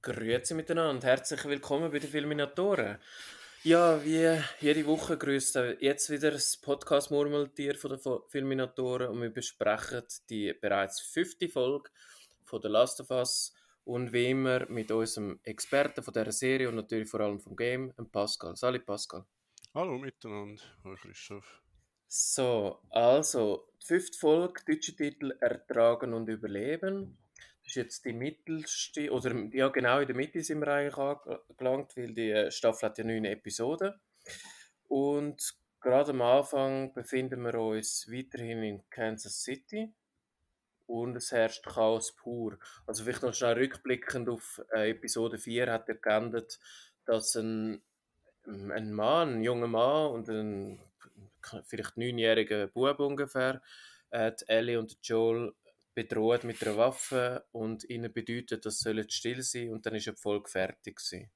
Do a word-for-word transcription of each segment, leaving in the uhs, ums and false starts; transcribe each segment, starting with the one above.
Grüezi miteinander, herzlich willkommen bei den Filminatoren. Ja, wie jede Woche grüßt auch jetzt wieder das Podcast-Murmeltier von den Fo- Filminatoren und wir besprechen die bereits fünfte Folge von The Last of Us und wie immer mit unserem Experten von dieser Serie und natürlich vor allem vom Game, dem Pascal. Salut Pascal. Hallo miteinander, hallo Christoph. So, also, die fünfte Folge, deutsche Titel Ertragen und Überleben. Das ist jetzt die mittelste, oder ja genau, in der Mitte sind wir eigentlich angelangt, weil die äh, Staffel hat ja neun Episoden. Und gerade am Anfang befinden wir uns weiterhin in Kansas City und es herrscht Chaos pur. Also vielleicht noch schnell rückblickend auf äh, Episode vier hat er geändert, dass ein ähm, ein Mann, ein junger Mann und ein vielleicht neunjähriger Bub ungefähr, äh, die Ellie und Joel bedroht mit einer Waffe und ihnen bedeutet, dass sie still sein sollen und dann ist die Folge fertig gewesen.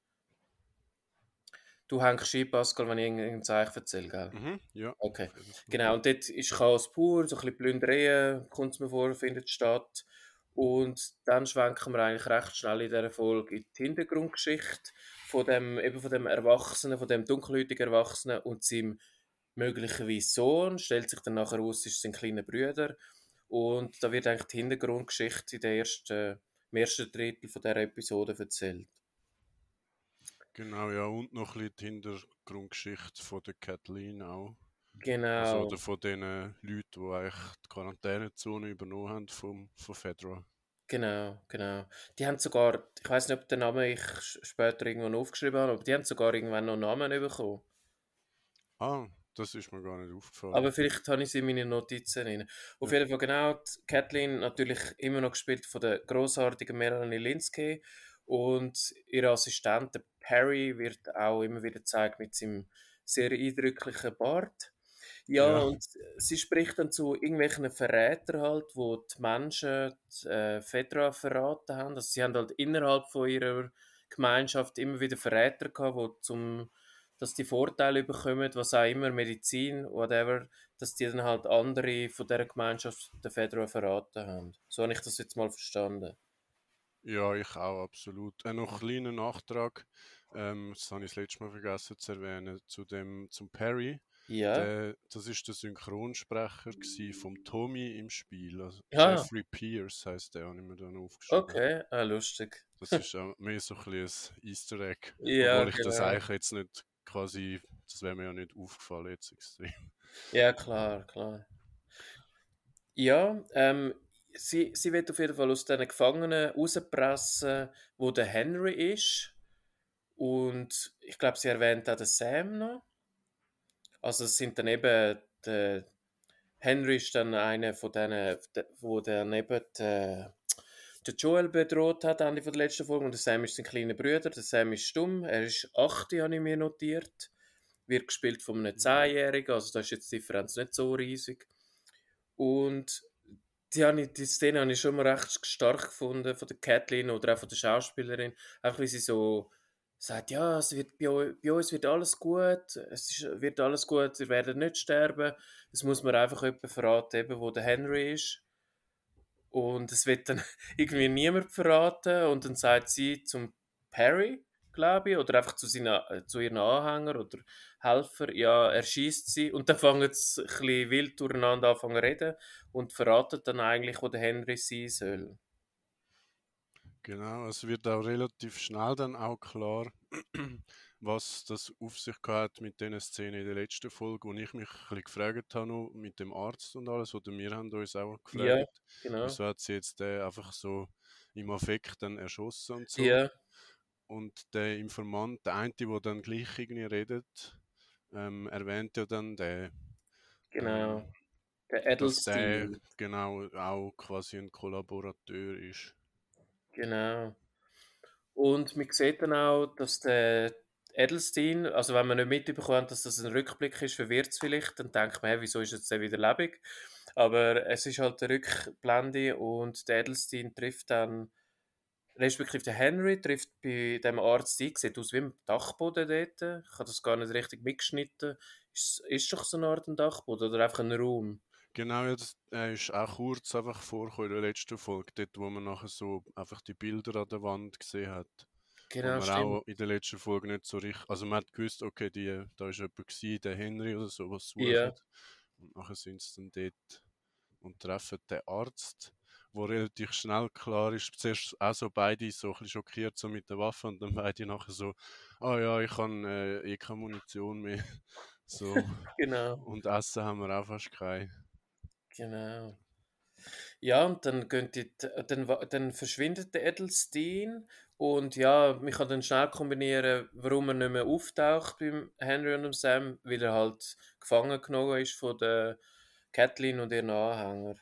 Du hängst ein, Pascal, wenn ich irgendein Zeichen erzähle, gell? Mhm, ja, Okay, auf jeden Fall. genau. Und dort ist Chaos pur, so ein bisschen Plündereien, kommt es mir vor, findet statt. Und dann schwenken wir eigentlich recht schnell in dieser Folge in die Hintergrundgeschichte von dem, eben von dem Erwachsenen, von dem dunkelhäutigen Erwachsenen und seinem möglicherweise Sohn. Stellt sich dann nachher aus, ist sein kleiner Bruder. Und da wird eigentlich die Hintergrundgeschichte in der ersten, im ersten Drittel von dieser Episode erzählt. Genau, ja, und noch ein bisschen die Hintergrundgeschichte von der Kathleen auch. Also, Genau. oder von den Leuten, die eigentlich die Quarantänezone übernommen haben vom, von Fedra. Genau, genau. Die haben sogar, ich weiß nicht, ob der Name ich sch- später irgendwann aufgeschrieben habe, aber die haben sogar irgendwann noch einen Namen bekommen. Ah, das ist mir gar nicht aufgefallen. Aber vielleicht habe ich sie in meine Notizen rein. Auf Ja, jeden Fall genau, die Kathleen natürlich immer noch gespielt von der großartigen Melanie Linsky und ihr Assistent der Perry wird auch immer wieder gezeigt mit seinem sehr eindrücklichen Bart. Ja, ja, und sie spricht dann zu irgendwelchen Verrätern halt, wo die Menschen die, äh, Fedra verraten haben. Also sie haben halt innerhalb von ihrer Gemeinschaft immer wieder Verräter gehabt, wo zum, dass die Vorteile bekommen, was auch immer, Medizin, whatever, dass die dann halt andere von dieser Gemeinschaft der Fedra verraten haben. So habe ich das jetzt mal verstanden. ja, ich auch, absolut. Äh, noch ein kleiner Nachtrag, ähm, das habe ich das letzte Mal vergessen zu erwähnen, zu dem, zum Perry. Ja? Der, das ist der Synchronsprecher gsi vom Tommy im Spiel. Also Ah, Jeffrey Pierce heißt der, habe ich mir dann aufgeschrieben. okay, ah, lustig. Das ist auch mehr so ein bisschen ein Easter Egg. Ja, Obwohl ich das genau. eigentlich jetzt nicht quasi, das wäre mir ja nicht aufgefallen jetzt extrem. Ja, klar, klar. Ja, ähm, sie, sie wird auf jeden Fall aus diesen Gefangenen rauspressen, wo der Henry ist. Und ich glaube, sie erwähnt auch den Sam noch. Also es sind dann eben, der Henry ist dann einer von denen, de- wo dann eben den, den Joel bedroht hat, Ende von der letzten Folge. Und der Sam ist sein kleiner Bruder. Der Sam ist stumm, er ist acht, habe ich mir notiert. Wird gespielt von einem Zehnjährigen, also da ist jetzt die Differenz nicht so riesig. Und die, habe ich, die Szene habe ich schon mal recht stark gefunden von der Kathleen oder auch von der Schauspielerin. Auch wie sie so sagt, ja, es wird, bei, eu- bei uns wird alles gut, es ist, wird alles gut, ihr werdet nicht sterben. Es muss man einfach jemanden verraten, eben, wo der Henry ist. Und es wird dann irgendwie niemand verraten und dann sagt sie zum Perry, glaube ich, oder einfach zu, seinen, äh, zu ihren Anhängern oder Helfer, ja, er schießt sie und dann fangen sie ein bisschen wild durcheinander anfangen zu reden und verraten dann eigentlich, wo der Henry sein soll. Genau, es wird auch relativ schnell dann auch klar, was das auf sich gehabt hat mit den Szenen in der letzten Folge, wo ich mich ein bisschen gefragt habe, noch mit dem Arzt und alles, oder wir haben uns auch Ja, gefragt, genau. wieso hat sie jetzt den einfach so im Affekt dann erschossen und so. Ja, Und der Informant, der eine, der dann gleich irgendwie redet, ähm, erwähnt ja dann der, genau. ähm, Der dass der Edelstein. genau auch quasi ein Kollaborateur ist. Genau. Und man sieht dann auch, dass der Edelstein, also wenn man nicht mitbekommt, dass das ein Rückblick ist, verwirrt es vielleicht, dann denkt man, hey, wieso ist jetzt der wieder lebendig? Aber es ist halt eine Rückblende und der Edelstein trifft dann, respektive der Henry trifft bei dem Arzt ein, sieht aus wie im Dachboden dort. Ich habe das gar nicht richtig mitgeschnitten. Ist, ist doch so eine Art ein Dachboden oder einfach ein Raum? Genau, ja, das, er ist auch kurz einfach vorgekommen in der letzten Folge, dort wo man nachher so einfach die Bilder an der Wand gesehen hat. wo Genau, man stimmt. auch in der letzten Folge nicht so richtig, also man hat gewusst, okay, die, da ist jemand gewesen, der Henry oder so, was Ja, sucht. Und nachher sind sie dann dort und treffen den Arzt, wo relativ schnell klar ist, zuerst auch so beide so ein bisschen schockiert so mit der Waffe und dann beide nachher so, ah ja, ich habe äh, eh keine Munition mehr. So. genau, Und Essen haben wir auch fast kein. genau. Ja, und dann, gehen die, dann, wa- dann verschwindet der Edelstein und ja, man kann dann schnell kombinieren, warum er nicht mehr auftaucht beim Henry und dem Sam, weil er halt gefangen genommen ist von der Kathleen und ihren Anhänger.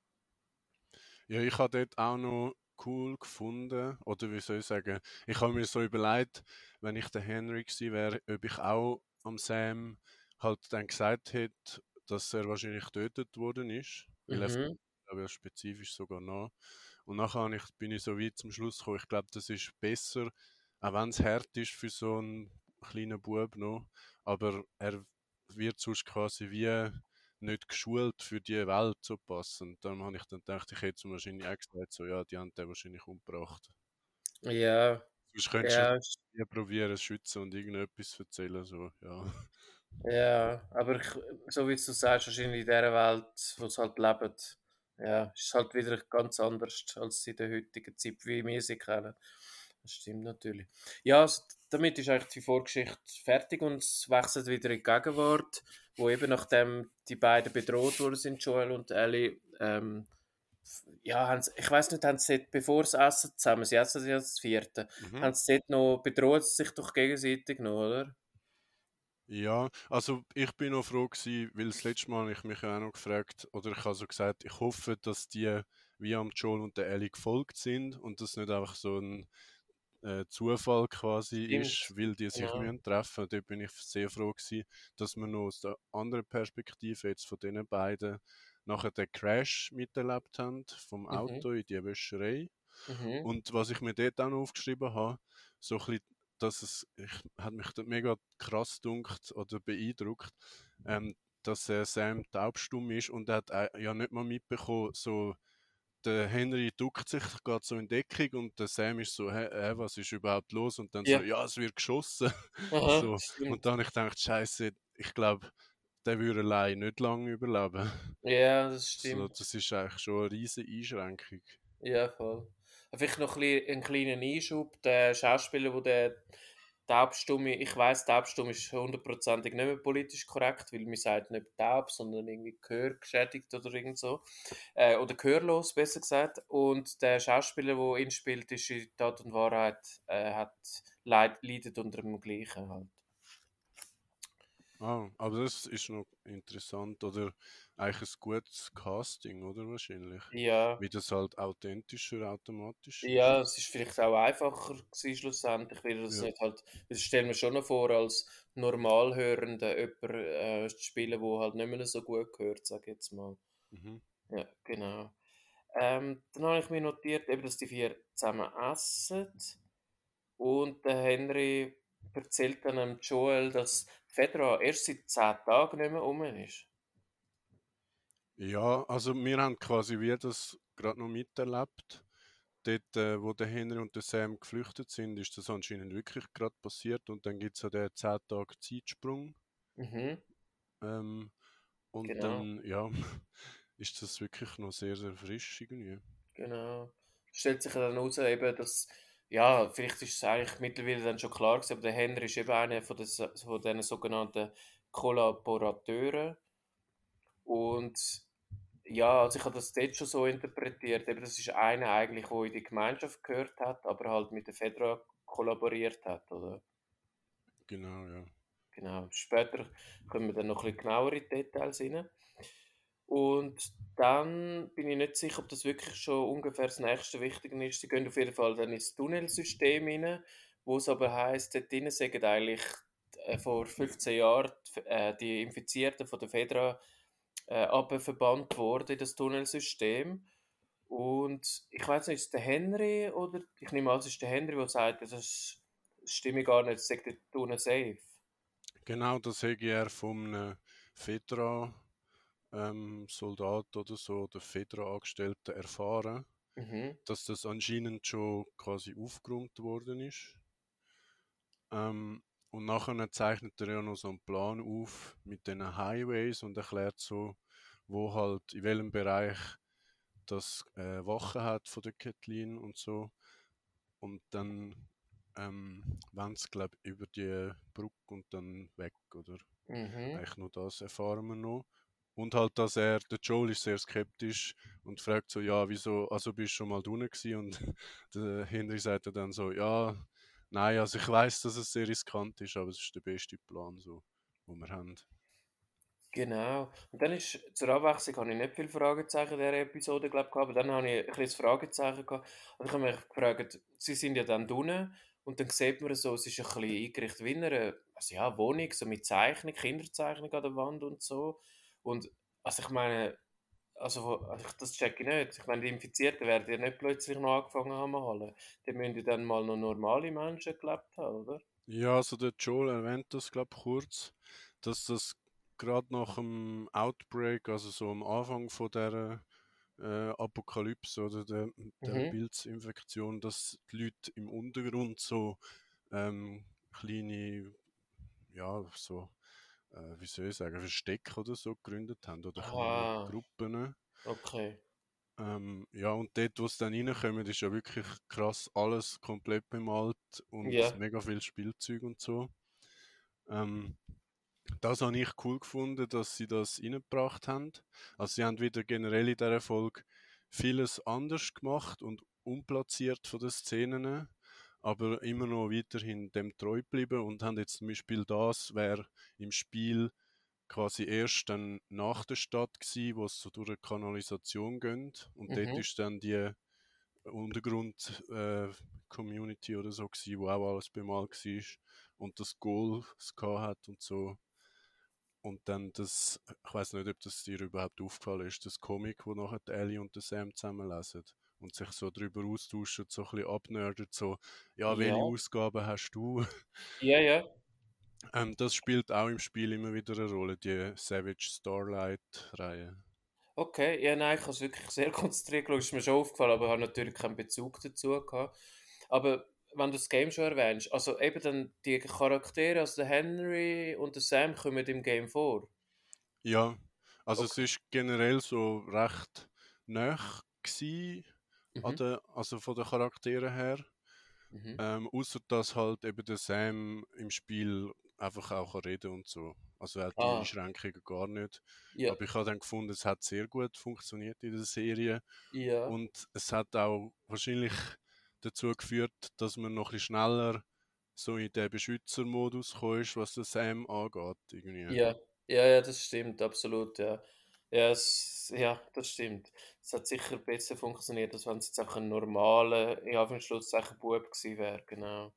Ja, ich habe dort auch noch cool gefunden, oder wie soll ich sagen, ich habe mir so überlegt, wenn ich der Henry gewesen wäre, ob ich auch am Sam halt dann gesagt hätte, dass er wahrscheinlich getötet worden ist, weil er Mhm. glaube ich spezifisch sogar noch. Und nachher habe ich, bin ich so weit zum Schluss gekommen, ich glaube, das ist besser, auch wenn es hart ist für so einen kleinen Bub noch, aber er wird sonst quasi wie nicht geschult für die Welt so passend. Darum habe ich dann gedacht, ich hätte zum wahrscheinlich auch gesagt, so, ja, die haben den wahrscheinlich umgebracht. Ja, Sonst könntest du ja, ja probieren, zu schützen und irgendetwas erzählen, so, ja. ja, aber ich, so wie du sagst, wahrscheinlich in dieser Welt, wo sie halt leben, ja, ist es halt wieder ganz anders als in der heutigen Zeit, wie wir sie kennen. Das stimmt natürlich. Ja, also, damit ist eigentlich die Vorgeschichte fertig und es wechselt wieder in die Gegenwart, wo eben nachdem die beiden bedroht worden sind, Joel und Ellie, ähm, ja, haben sie, ich weiß nicht, haben sie dort, bevor sie essen zusammen, sie essen ja das vierte, Mhm. haben sie dort noch, bedrohen sie sich doch gegenseitig noch, oder? Ja, also ich bin noch froh gewesen, weil das letzte Mal habe ich mich ja auch noch gefragt, oder ich habe so gesagt, ich hoffe, dass die wie am Joel und der Ellie gefolgt sind und das nicht einfach so ein äh, Zufall quasi ist, Stimmt, weil die sich genau. müssen treffen. Und dort bin ich sehr froh gewesen, dass man noch aus der anderen Perspektive jetzt von diesen beiden nachher den Crash miterlebt haben vom Mhm, Auto in die Wäscherei. mhm. Und was ich mir dort auch noch aufgeschrieben habe, so ein bisschen, dass es, ich, hat mich dort mega krass dunkt oder beeindruckt, ähm, dass äh, Sam taubstumm ist und er hat äh, ja nicht mal mitbekommen, so der Henry duckt sich, geht so in Deckung und der Sam ist so, hä, hä, was ist überhaupt los? Und dann so, Ja, ja, es wird geschossen. aha, So. Und stimmt. dann habe ich gedacht, Scheiße, ich glaube, der würde allein nicht lange überleben. Ja, das So, stimmt. das ist eigentlich schon eine riesige Einschränkung. Ja, voll. Vielleicht noch ein bisschen, einen kleinen Einschub. Der Schauspieler, wo der Taubstumme, ich weiß, Taubstumm ist hundertprozentig nicht mehr politisch korrekt, weil man sagt nicht taub, sondern irgendwie gehörgeschädigt oder irgend so. Äh, oder gehörlos, besser gesagt. Und der Schauspieler, der ihn spielt, ist in Tat und Wahrheit, äh, hat, leid, leidet unter dem Gleichen halt. Ah, aber das ist noch interessant oder eigentlich ein gutes Casting, oder wahrscheinlich? Ja. Wie das halt authentischer automatisch ist. Ja, es ist vielleicht auch einfacher gewesen, schlussendlich, weil das Ja. nicht halt, das stellen wir schon noch vor, als Normalhörender jemand äh, zu spielen, der halt nicht mehr so gut gehört, sage ich jetzt mal. Mhm. Ja, genau. Ähm, dann habe ich mir notiert, eben, dass die vier zusammen essen und der Henry erzählt dann dem Joel, dass Fedra erst seit zehn Tagen nicht mehr um ist. Ja, also wir haben quasi wie das gerade noch miterlebt. Dort, äh, wo der Henry und der Sam geflüchtet sind, ist das anscheinend wirklich gerade passiert und dann gibt es ja den zehn Tage Zeitsprung. Mhm, Ähm, und genau. dann, ja, ist das wirklich noch sehr, sehr frisch irgendwie. Genau. Stellt sich ja dann heraus, eben, dass, ja, vielleicht ist es eigentlich mittlerweile dann schon klar gewesen, aber der Henry ist eben einer von, den, so- von diesen sogenannten Kollaborateuren. Und ja, also ich habe das dort schon so interpretiert, eben, das ist einer eigentlich, der in die Gemeinschaft gehört hat, aber halt mit der Fedra kollaboriert hat, oder? Genau, ja. Genau. Später kommen wir dann noch ein bisschen genauer in die Details rein. Und dann bin ich nicht sicher, ob das wirklich schon ungefähr das nächste Wichtige ist. Sie gehen auf jeden Fall dann ins Tunnelsystem rein, wo es aber heisst, dort drinnen sagen eigentlich äh, vor fünfzehn Jahren die, äh, die Infizierten von der Fedra äh, abverbannt worden in das Tunnelsystem. Und ich weiß nicht, ist es der Henry oder ich nehme an, es ist der Henry, der sagt, das ist, das stimme gar nicht, es sagt der Tunnel safe. Genau, das hätte er von einem Fedra ähm, Soldat oder so, oder Fedra-Angestellten erfahren, Mhm. dass das anscheinend schon quasi aufgeräumt worden ist. Ähm, und nachher zeichnet er ja noch so einen Plan auf mit den Highways und erklärt so, wo halt, in welchem Bereich das äh, Wache hat von der Kathleen und so. Und dann ähm, wollen sie, glaube ich, über die Brücke und dann weg, oder? Mhm. Eigentlich nur das erfahren wir noch. Und halt, dass er, der Joel ist sehr skeptisch und fragt so, ja, wieso, also bist du schon mal drinnen gewesen? Und der Henry sagt dann so, ja, nein, also ich weiß, dass es sehr riskant ist, aber es ist der beste Plan, so, den wir haben. Genau. Und dann ist, zur Abwechslung habe ich nicht viele Fragezeichen in dieser Episode, glaube ich, gehabt, aber dann habe ich ein kleines Fragezeichen gehabt. Und ich habe mich gefragt, sie sind ja dann drinnen und dann sieht man so, es ist ein bisschen eingerichtet wie in einer, also ja, Wohnung, so mit Zeichnung, Kinderzeichnung an der Wand und so. Und, also ich meine, also, wo- also ich- das check ich nicht. Ich meine, die Infizierten werden ja nicht plötzlich noch angefangen haben zu holen. Die müssen ja dann mal noch normale Menschen gelebt haben, oder? Ja, also der Joel erwähnt das, glaube ich, kurz, dass das gerade nach dem Outbreak, also so am Anfang von der äh, Apokalypse oder der, der Mhm. Pilzinfektion, dass die Leute im Untergrund so ähm, kleine, ja, so, äh, wie soll ich sagen, Verstecke oder so gegründet haben oder kleine Ah, Gruppen. okay. Ähm, ja, und dort, wo sie dann reinkommen, ist ja wirklich krass alles komplett bemalt und Ja. mega viel Spielzeug und so. Ähm, Das habe ich cool gefunden, dass sie das reingebracht haben. Also sie haben wieder generell in dieser Folge vieles anders gemacht und umplatziert von den Szenen, aber immer noch weiterhin dem treu geblieben und haben jetzt zum Beispiel das, wäre im Spiel quasi erst dann nach der Stadt gsi, wo es so durch eine Kanalisation geht und dort Mhm. ist dann die Untergrund äh, Community oder so gsi, wo auch alles bemalt war und das Goal gehabt hat und so. Und dann das, ich weiß nicht, ob das dir überhaupt aufgefallen ist, das Comic, wo nachher die Ellie und der Sam zusammen lesen und sich so darüber austauschen, so ein bisschen abnerden, so, ja, Ja. welche Ausgaben hast du? Ja, ja. ähm, das spielt auch im Spiel immer wieder eine Rolle, die Savage Starlight-Reihe. Okay, ja, nein, ich habe es wirklich sehr konzentriert geschaut, ist mir schon aufgefallen, aber ich habe natürlich keinen Bezug dazu gehabt. Aber wenn du das Game schon erwähnst, also eben dann die Charaktere, also der Henry und der Sam kommen im Game vor. Ja, also es Okay. ist generell so recht nah gsi an Mhm. der, also von den Charakteren her. Mhm. Ähm, außer dass halt eben der Sam im Spiel einfach auch kann reden und so. Also er hat die Ah, Einschränkungen gar nicht. ja, Aber ich habe dann gefunden, es hat sehr gut funktioniert in der Serie. ja, Und es hat auch wahrscheinlich dazu geführt, dass man noch ein bisschen schneller so in den Beschützermodus gekommen ist, was den Sam angeht. Irgendwie. ja, ja, ja, das stimmt, absolut, ja. Ja, es, ja, das stimmt. Es hat sicher besser funktioniert, als wenn es jetzt einfach ein normaler, in Anführungszeichen, Bub gewesen wäre, genau.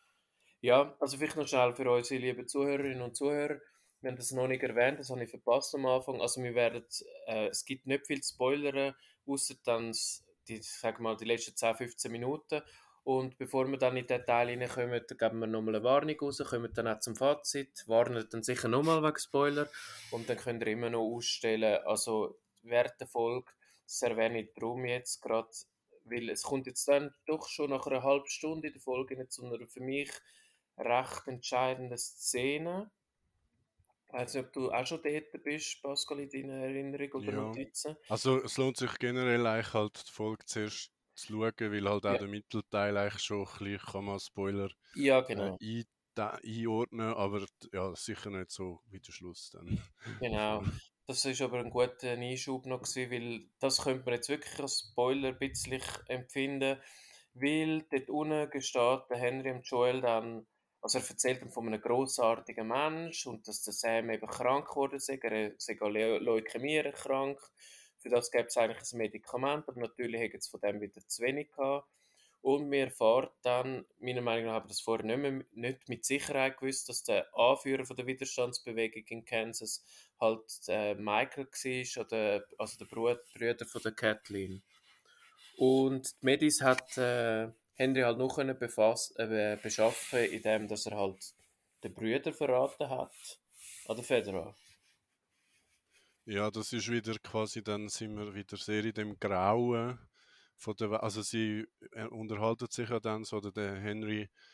Ja, also vielleicht noch schnell für unsere lieben Zuhörerinnen und Zuhörer. Wir haben das noch nicht erwähnt, das habe ich verpasst am Anfang. Also wir werden, äh, es gibt nicht viel zu spoilern, außer dann s- die, sag mal, die letzten zehn, fünfzehn Minuten. Und bevor wir dann in die Details reinkommen, geben wir nochmal eine Warnung raus, kommen dann auch zum Fazit, warnen dann sicher nochmal wegen Spoiler und dann könnt ihr immer noch ausstellen, also während der Folge, das erwähne ich darum jetzt gerade, weil es kommt jetzt dann doch schon nach einer halben Stunde in der Folge zu einer für mich recht entscheidende Szene. Ich weiß nicht, ob du auch schon dort bist, Pascal, in deiner Erinnerung oder Ja. Notizen. Also es lohnt sich generell eigentlich halt die Folge zuerst zu schauen, weil halt auch Ja, der Mittelteil eigentlich schon ein bisschen, kann man als Spoiler ja, äh, genau. ein, da, einordnen, aber ja, sicher nicht so wie der Schluss dann. Genau. davon. Das ist aber ein guter Einschub noch gewesen, weil das könnte man jetzt wirklich als Spoiler ein bisschen empfinden, weil dort unten steht der Henry und Joel dann, also er erzählt dann von einem grossartigen Mensch und dass der Sam eben krank geworden ist, er sei an Leu- Leukämie erkrankt. Für das gäbe es eigentlich ein Medikament, aber natürlich hätte es von dem wieder zu wenig gehabt. Und wir erfahren dann, meiner Meinung nach habe ich das vorher nicht, mehr, nicht mit Sicherheit gewusst, dass der Anführer von der Widerstandsbewegung in Kansas halt äh, Michael war, oder, also der Bruder, Brüder von der Kathleen. Und die Medis hat äh, Henry halt noch können befass, äh, beschaffen, indem dass er halt den Brüder verraten hat an der Federal. Ja, das ist wieder quasi, dann sind wir wieder sehr in dem Grauen von der, We- also sie äh, unterhalten sich ja dann so, oder der Henry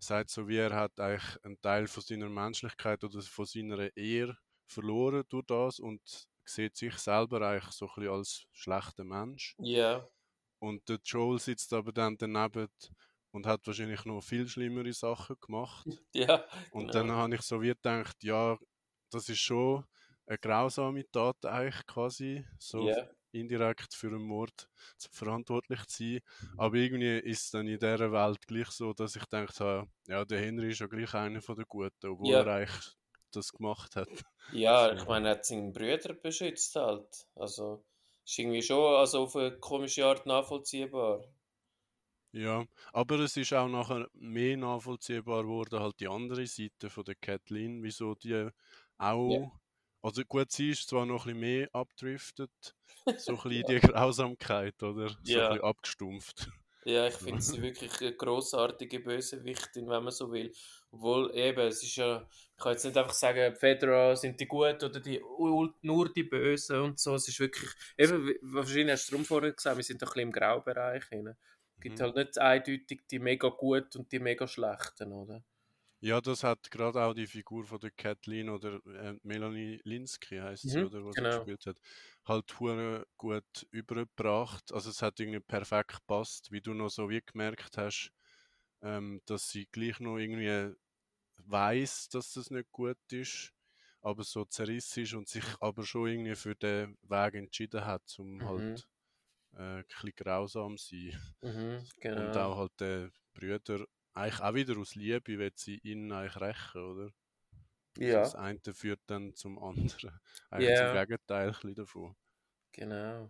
sagt so, wie er hat eigentlich einen Teil von seiner Menschlichkeit oder von seiner Ehre verloren durch das und sieht sich selber eigentlich so ein bisschen als schlechter Mensch. Ja, Und der Joel sitzt aber dann daneben und hat wahrscheinlich noch viel schlimmere Sachen gemacht. ja, Und dann genau. habe ich so wie gedacht, ja, das ist schon eine grausame Tat eigentlich quasi, so Ja. indirekt für einen Mord zu- verantwortlich zu sein. Aber irgendwie ist es dann in dieser Welt gleich so, dass ich gedacht habe, ja, der Henry ist ja gleich einer von den Guten, obwohl er Ja, eigentlich das gemacht hat. ja, ich So. meine, er hat seinen Brüder beschützt halt. Also, ist irgendwie schon also auf eine komische Art nachvollziehbar. Ja, aber es ist auch nachher mehr nachvollziehbar geworden, halt die andere Seite von der Kathleen, wieso die Ja, auch, also gut, sie ist zwar noch ein bisschen mehr abdriftet, so ein bisschen in ja. die Grausamkeit, oder? So ein Ja, bisschen abgestumpft. ja, ich So. finde sie wirklich eine grossartige Bösewichtin, wenn man so will. Obwohl eben, es ist ja, ich kann jetzt nicht einfach sagen, die Federer sind die gut oder die ul- nur die Bösen und so. Es ist wirklich, eben, wie- wahrscheinlich hast du darum vorhin gesagt, wir sind doch ein bisschen im Graubereich. Es gibt Mhm. halt nicht eindeutig die mega gut und die mega schlechten, oder? Ja, das hat gerade auch die Figur von der Kathleen oder äh, Melanie Linsky heißt sie, Mhm, oder was sie genau. gespielt hat, halt hure gut übergebracht. Also es hat irgendwie perfekt gepasst, wie du noch so wie gemerkt hast, ähm, dass sie gleich noch irgendwie weiß, dass das nicht gut ist, aber so zerrissen ist und sich aber schon irgendwie für den Weg entschieden hat, um Mhm, halt äh, ein bisschen grausam zu sein. mhm, Und genau. auch halt der Brüder, eigentlich auch wieder aus Liebe, will sie ihn eigentlich rächen, oder? Also das Ja, eine führt dann zum anderen. Eigentlich zum ja, Gegenteil ein bisschen davon. genau.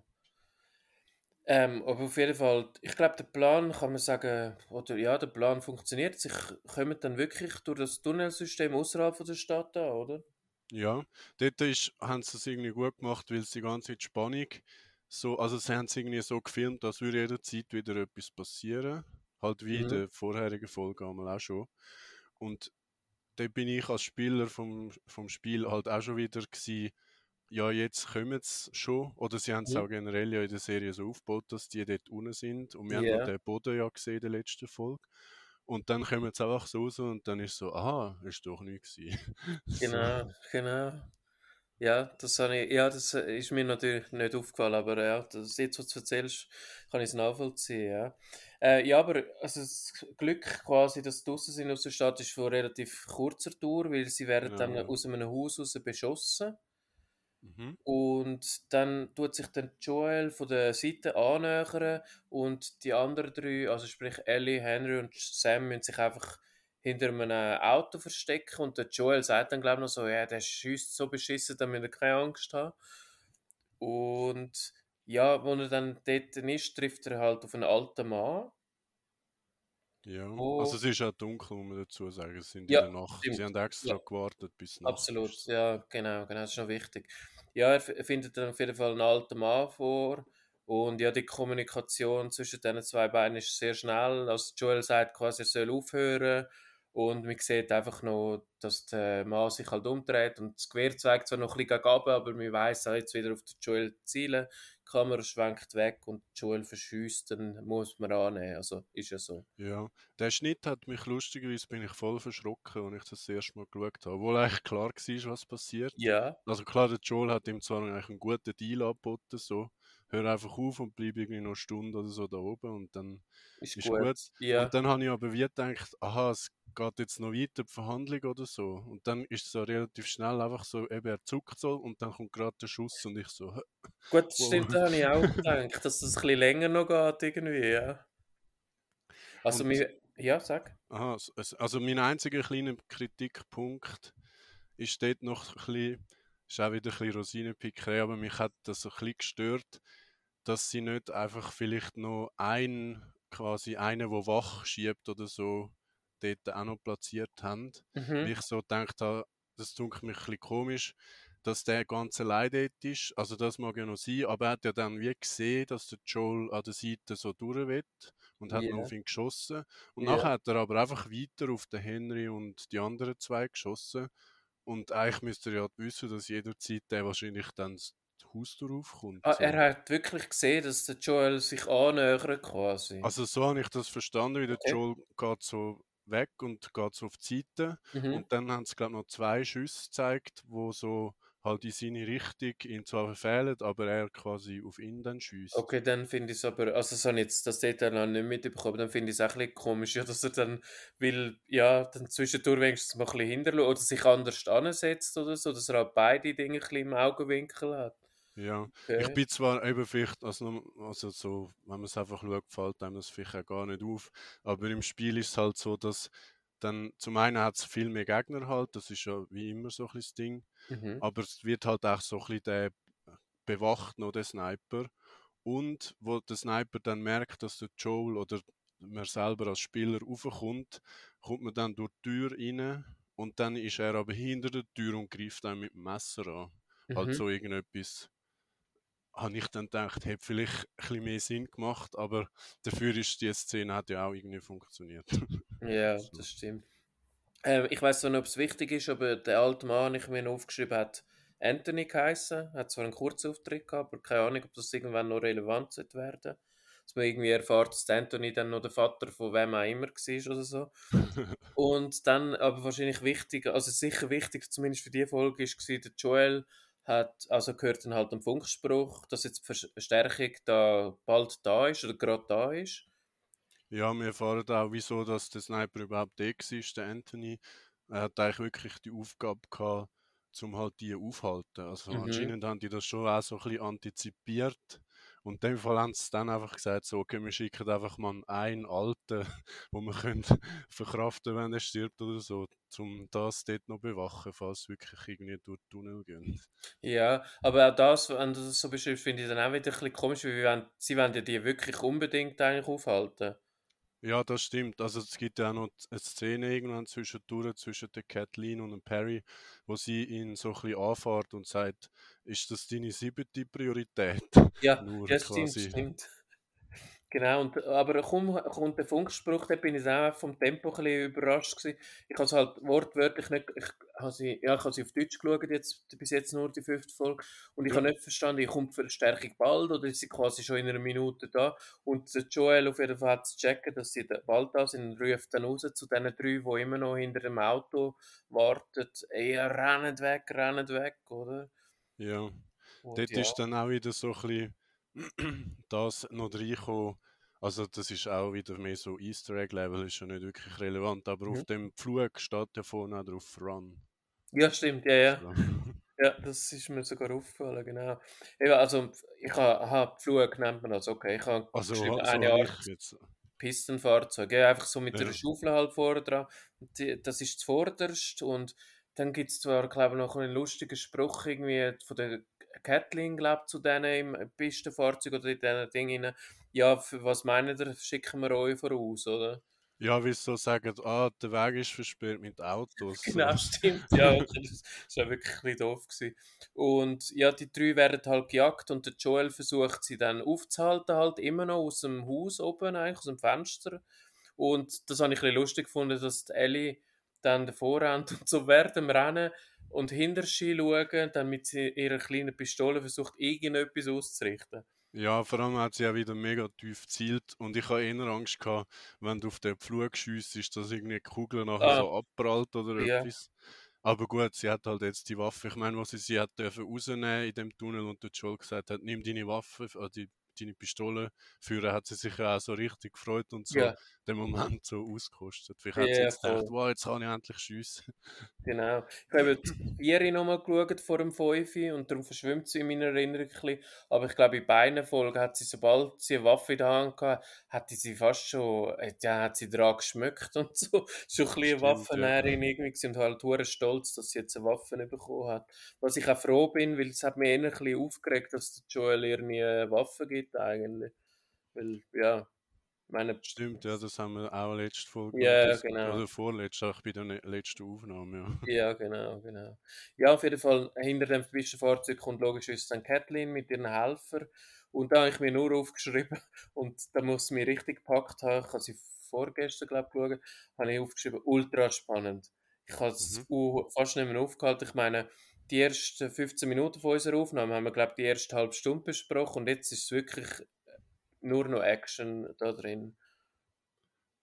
Ähm, aber auf jeden Fall, ich glaube, der Plan kann man sagen, oder ja, der Plan funktioniert. Sie k- kommen dann wirklich durch das Tunnelsystem außerhalb von der Stadt an, oder? Ja, dort ist, haben sie es irgendwie gut gemacht, weil sie die ganze Zeit Spannung so, also sie haben es irgendwie so gefilmt, als würde jederzeit wieder etwas passieren. Halt wie in Mhm. der vorherigen Folge einmal auch schon. Und da bin ich als Spieler vom, vom Spiel halt auch schon wieder gewesen, ja, jetzt kommen sie schon. Oder sie haben es Mhm. auch generell ja in der Serie so aufgebaut, dass die dort unten sind. Und wir haben noch Ja, den Boden ja gesehen in der letzten Folge. Und dann kommen sie einfach so raus und dann ist so, aha, ist doch nichts gewesen. So, genau, genau. Ja, das habe ich, ja, das äh, ist mir natürlich nicht aufgefallen, aber ja, das, jetzt, was du erzählst, kann ich es nachvollziehen, ja. Äh, ja, aber also das Glück quasi, dass sie draussen sind aus der Stadt, ist von relativ kurzer Dauer, weil sie werden genau, dann ja. aus einem Haus raus beschossen. Mhm. Und dann tut sich dann Joel von der Seite annähern und die anderen drei, also sprich Ellie, Henry und Sam, müssen sich einfach hinter einem Auto verstecken und der Joel sagt dann glaube ich noch so, ja, der schießt so beschissen, da müsst ihr keine Angst haben. Und ja, wo er dann dort ist, trifft er halt auf einen alten Mann, Ja, also wo, es ist auch dunkel, muss man dazu sagen. Es sind in ja, der Nacht. Sie stimmt, haben ja, extra gewartet, bis Nacht absolut, ist. ja, genau, genau, das ist noch wichtig. Ja, er f- findet dann auf jeden Fall einen alten Mann vor und ja, die Kommunikation zwischen diesen zwei Beinen ist sehr schnell. Also Joel sagt quasi, er soll aufhören und man sieht einfach noch, dass der Mann sich halt umdreht und das Gewehr zeigt zwar noch ein bisschen gegen runter, aber man weiss, er jetzt wieder auf den Joel zielen. Die Kamera schwenkt weg und Joel verschießt, dann muss man annehmen. Also ist ja so. Ja, der Schnitt hat mich lustigerweise, bin ich voll verschrocken, als ich das, das erste Mal geschaut habe. Obwohl eigentlich klar war, was passiert. Ja, Also klar, der Joel hat ihm zwar eigentlich einen guten Deal angeboten, so, hör einfach auf und bleib irgendwie noch eine Stunde oder so da oben und dann ist ist gut. gut. Und Ja. dann habe ich aber wie gedacht, aha, es geht jetzt noch weiter, die Verhandlung oder so. Und dann ist es so relativ schnell einfach so, eben er zuckt so und dann kommt gerade der Schuss und ich so, Gut, das wow. stimmt, da habe ich auch gedacht, dass das ein bisschen länger noch geht, irgendwie, ja. Also, Und mir, ja, sag. aha, s- es- also mein einziger kleiner Kritikpunkt ist dort noch ein bisschen, ist auch wieder ein bisschen Rosinenpickerei, aber mich hat das ein bisschen gestört, dass sie nicht einfach vielleicht noch einen, quasi einen, der wach schiebt oder so, dort auch noch platziert haben. Weil Mhm. ich so gedacht habe, das tut mich ein bisschen komisch, dass der ganz allein dort ist. Also das mag ja noch sein, aber er hat ja dann wie gesehen, dass der Joel an der Seite so durch will und hat noch Ja, auf ihn geschossen. Und ja. nachher hat er aber einfach weiter auf den Henry und die anderen zwei geschossen. Und eigentlich müsste er ja wissen, dass jederzeit der wahrscheinlich dann das Haus aufkommt. Ah, er So. hat wirklich gesehen, dass der Joel sich annähert, quasi. Also so habe ich das verstanden, wie der Okay. Joel geht so weg und geht so auf die Seite. Mhm. Und dann haben sie, glaube ich, noch zwei Schüsse gezeigt, wo so halt in seine Richtung ihn zwar verfehlen, aber er quasi auf ihn dann schießt. Okay, dann finde ich es aber, also das habe ich jetzt das Detail noch nicht mitbekommen, dann finde ich es auch ein bisschen komisch, ja, dass er dann will, ja, dann zwischendurch wenigstens mal ein bisschen hinter oder sich anders ansetzt oder so, dass er halt beide Dinge ein bisschen im Augenwinkel hat. Ja, ich Okay. bin zwar eben vielleicht, also, nur- also so, wenn man es einfach schaut, fällt einem das vielleicht auch gar nicht auf, aber im Spiel ist es halt so, dass dann zum einen hat es viel mehr Gegner halt, das ist ja wie immer so ein bisschen das Ding, Mhm. aber es wird halt auch so ein bisschen der bewacht noch, der Sniper. Und wo der Sniper dann merkt, dass der Joel oder man selber als Spieler raufkommt, kommt man dann durch die Tür rein und dann ist er aber hinter der Tür und greift einen mit dem Messer an. Halt Mhm. so irgendetwas, habe ich dann gedacht, hätte vielleicht ein bisschen mehr Sinn gemacht, aber dafür ist die Szene hat ja auch irgendwie funktioniert. Ja, So. das stimmt. Ähm, ich weiß nicht, ob es wichtig ist, aber der alte Mann, ich mir noch aufgeschrieben hat, Anthony geheißen, hat zwar einen kurzen Auftritt gehabt, aber keine Ahnung, ob das irgendwann noch relevant sollte werden. Dass man irgendwie erfährt, dass der Anthony dann noch der Vater von wem auch immer war oder so. Und dann aber wahrscheinlich wichtig, also sicher wichtig, zumindest für die Folge, ist war, der Joel hat, also gehört dann halt am Funkspruch, dass jetzt die Verstärkung da bald da ist oder gerade da ist. Ja, wir erfahren auch, wieso dass der Sniper überhaupt da war, der Anthony. Er hat eigentlich wirklich die Aufgabe gehabt, um halt die aufzuhalten. Also Mhm. anscheinend haben die das schon auch so ein bisschen antizipiert. Und in dem Fall haben sie dann einfach gesagt, so, okay, wir schicken einfach mal einen Alten, wo wir können verkraften, wenn er stirbt oder so, um das dort noch bewachen, falls sie wirklich irgendwie durch den Tunnel gehen. Ja, aber auch das, wenn du das so beschreibst, finde ich dann auch wieder ein bisschen komisch, weil wir wollen, sie wollen ja die wirklich unbedingt eigentlich aufhalten. Ja, das stimmt. Also es gibt ja auch noch eine Szene irgendwann zwischendurch zwischen der Kathleen und dem Perry, wo sie ihn so ein bisschen anfährt und sagt, ist das deine siebte Priorität? Ja, Nur ja, stimmt, quasi. stimmt. Genau, und, aber komm, kommt der Funkspruch, da bin ich auch vom Tempo ein bisschen überrascht gewesen. Ich habe es halt wortwörtlich nicht, ich habe sie, ja, ich habe sie auf Deutsch geschaut, jetzt, bis jetzt nur die fünfte Folge, und ich Ja, habe nicht verstanden, kommt die Verstärkung bald oder ist sie quasi schon in einer Minute da? Und der Joel auf jeden Fall hat es checken, dass sie da- bald da sind und ruft dann raus zu den drei, die immer noch hinter dem Auto warten, ey, rennt weg, rennt weg, oder? ja. Und Dort ja. ist dann auch wieder so ein bisschen das noch reingekommen. Also das ist auch wieder mehr so Easter Egg Level, ist ja nicht wirklich relevant, aber auf Mhm. dem Pflug steht ja vorne auch drauf Run. Ja, stimmt, ja, ja. So. Ja, das ist mir sogar aufgefallen, genau. Eben, also ich habe ha, Flug nennt man das, okay. Ich habe Also geschrieben, ha- so eine habe Art ich jetzt. Pistenfahrzeug, ja, einfach so mit einer Ja. Schaufel halt vorne dran. Und die, das ist zuvorderst und dann gibt es zwar, glaube ich, noch einen lustigen Spruch irgendwie von der Kathleen, glaube zu denen im Pistenfahrzeug oder in diesen Dingen. Ja, für was meinen ihr, schicken wir euch voraus, oder? Ja, wie sie so sagen, ah, der Weg ist versperrt mit Autos. So. Genau, stimmt. Ja, okay, das das war wirklich ein bisschen doof gewesen. Und ja, die drei werden halt gejagt und der Joel versucht sie dann aufzuhalten, halt immer noch aus dem Haus oben, eigentlich aus dem Fenster. Und das habe ich ein bisschen lustig gefunden, dass die Ellie dann davor rennt und so während dem Rennen und hinter sie schauen, dann mit sie ihrer kleinen Pistole versucht, irgendetwas auszurichten. Ja, vor allem hat sie ja wieder mega tief gezielt und ich habe eher Angst gehabt, wenn du auf den Pflug schiessest, dass irgendwie die Kugel nachher Ah, so abprallt oder ja, etwas. Aber gut, sie hat halt jetzt die Waffe. Ich meine, was sie sie hat dürfen rausnehmen in dem Tunnel und der Joel gesagt hat, nimm deine Waffe, äh, die, deine Pistole führen, hat sie sich ja auch so richtig gefreut und so ja, den Moment so ausgekostet. Vielleicht hat sie ja, jetzt gedacht, voll. wow, jetzt kann ich endlich schiessen. Genau. Ich habe eben die vier nochmal geschaut vor dem fünf und darum verschwimmt sie in meiner Erinnerung ein bisschen. Aber ich glaube, in beiden Folgen hat sie, sobald sie eine Waffe in der Hand hatte, hat sie fast schon, äh, ja, hat sie daran geschmückt und so. Schon ein bisschen eine Stimmt, ja. Waffennäherin irgendwie gewesen und halt hure stolz, dass sie jetzt eine Waffe bekommen hat. Was ich auch froh bin, weil es hat mich eher ein bisschen aufgeregt, dass der Joel ihr nie eine Waffe gibt eigentlich. Weil, ja, ich meine, Stimmt, ja, das haben wir auch letzte Folge noch ja, diskutiert. genau. Oder vorletzte, auch bei der ne- letzten Aufnahme, ja. Ja, genau, genau. Ja, auf jeden Fall, hinter dem Zwischenfahrzeug kommt logischerweise dann Kathleen mit ihren Helfern. Und da habe ich mir nur aufgeschrieben, und da muss es mich richtig gepackt haben, ich habe sie vorgestern, glaube ich, geschaut, habe ich aufgeschrieben, ultra spannend. Ich habe es Mhm. uh, fast nicht mehr aufgehalten. Ich meine, die ersten fünfzehn Minuten von unserer Aufnahme haben wir, glaube ich, die erste halbe Stunde besprochen und jetzt ist es wirklich nur noch Action da drin.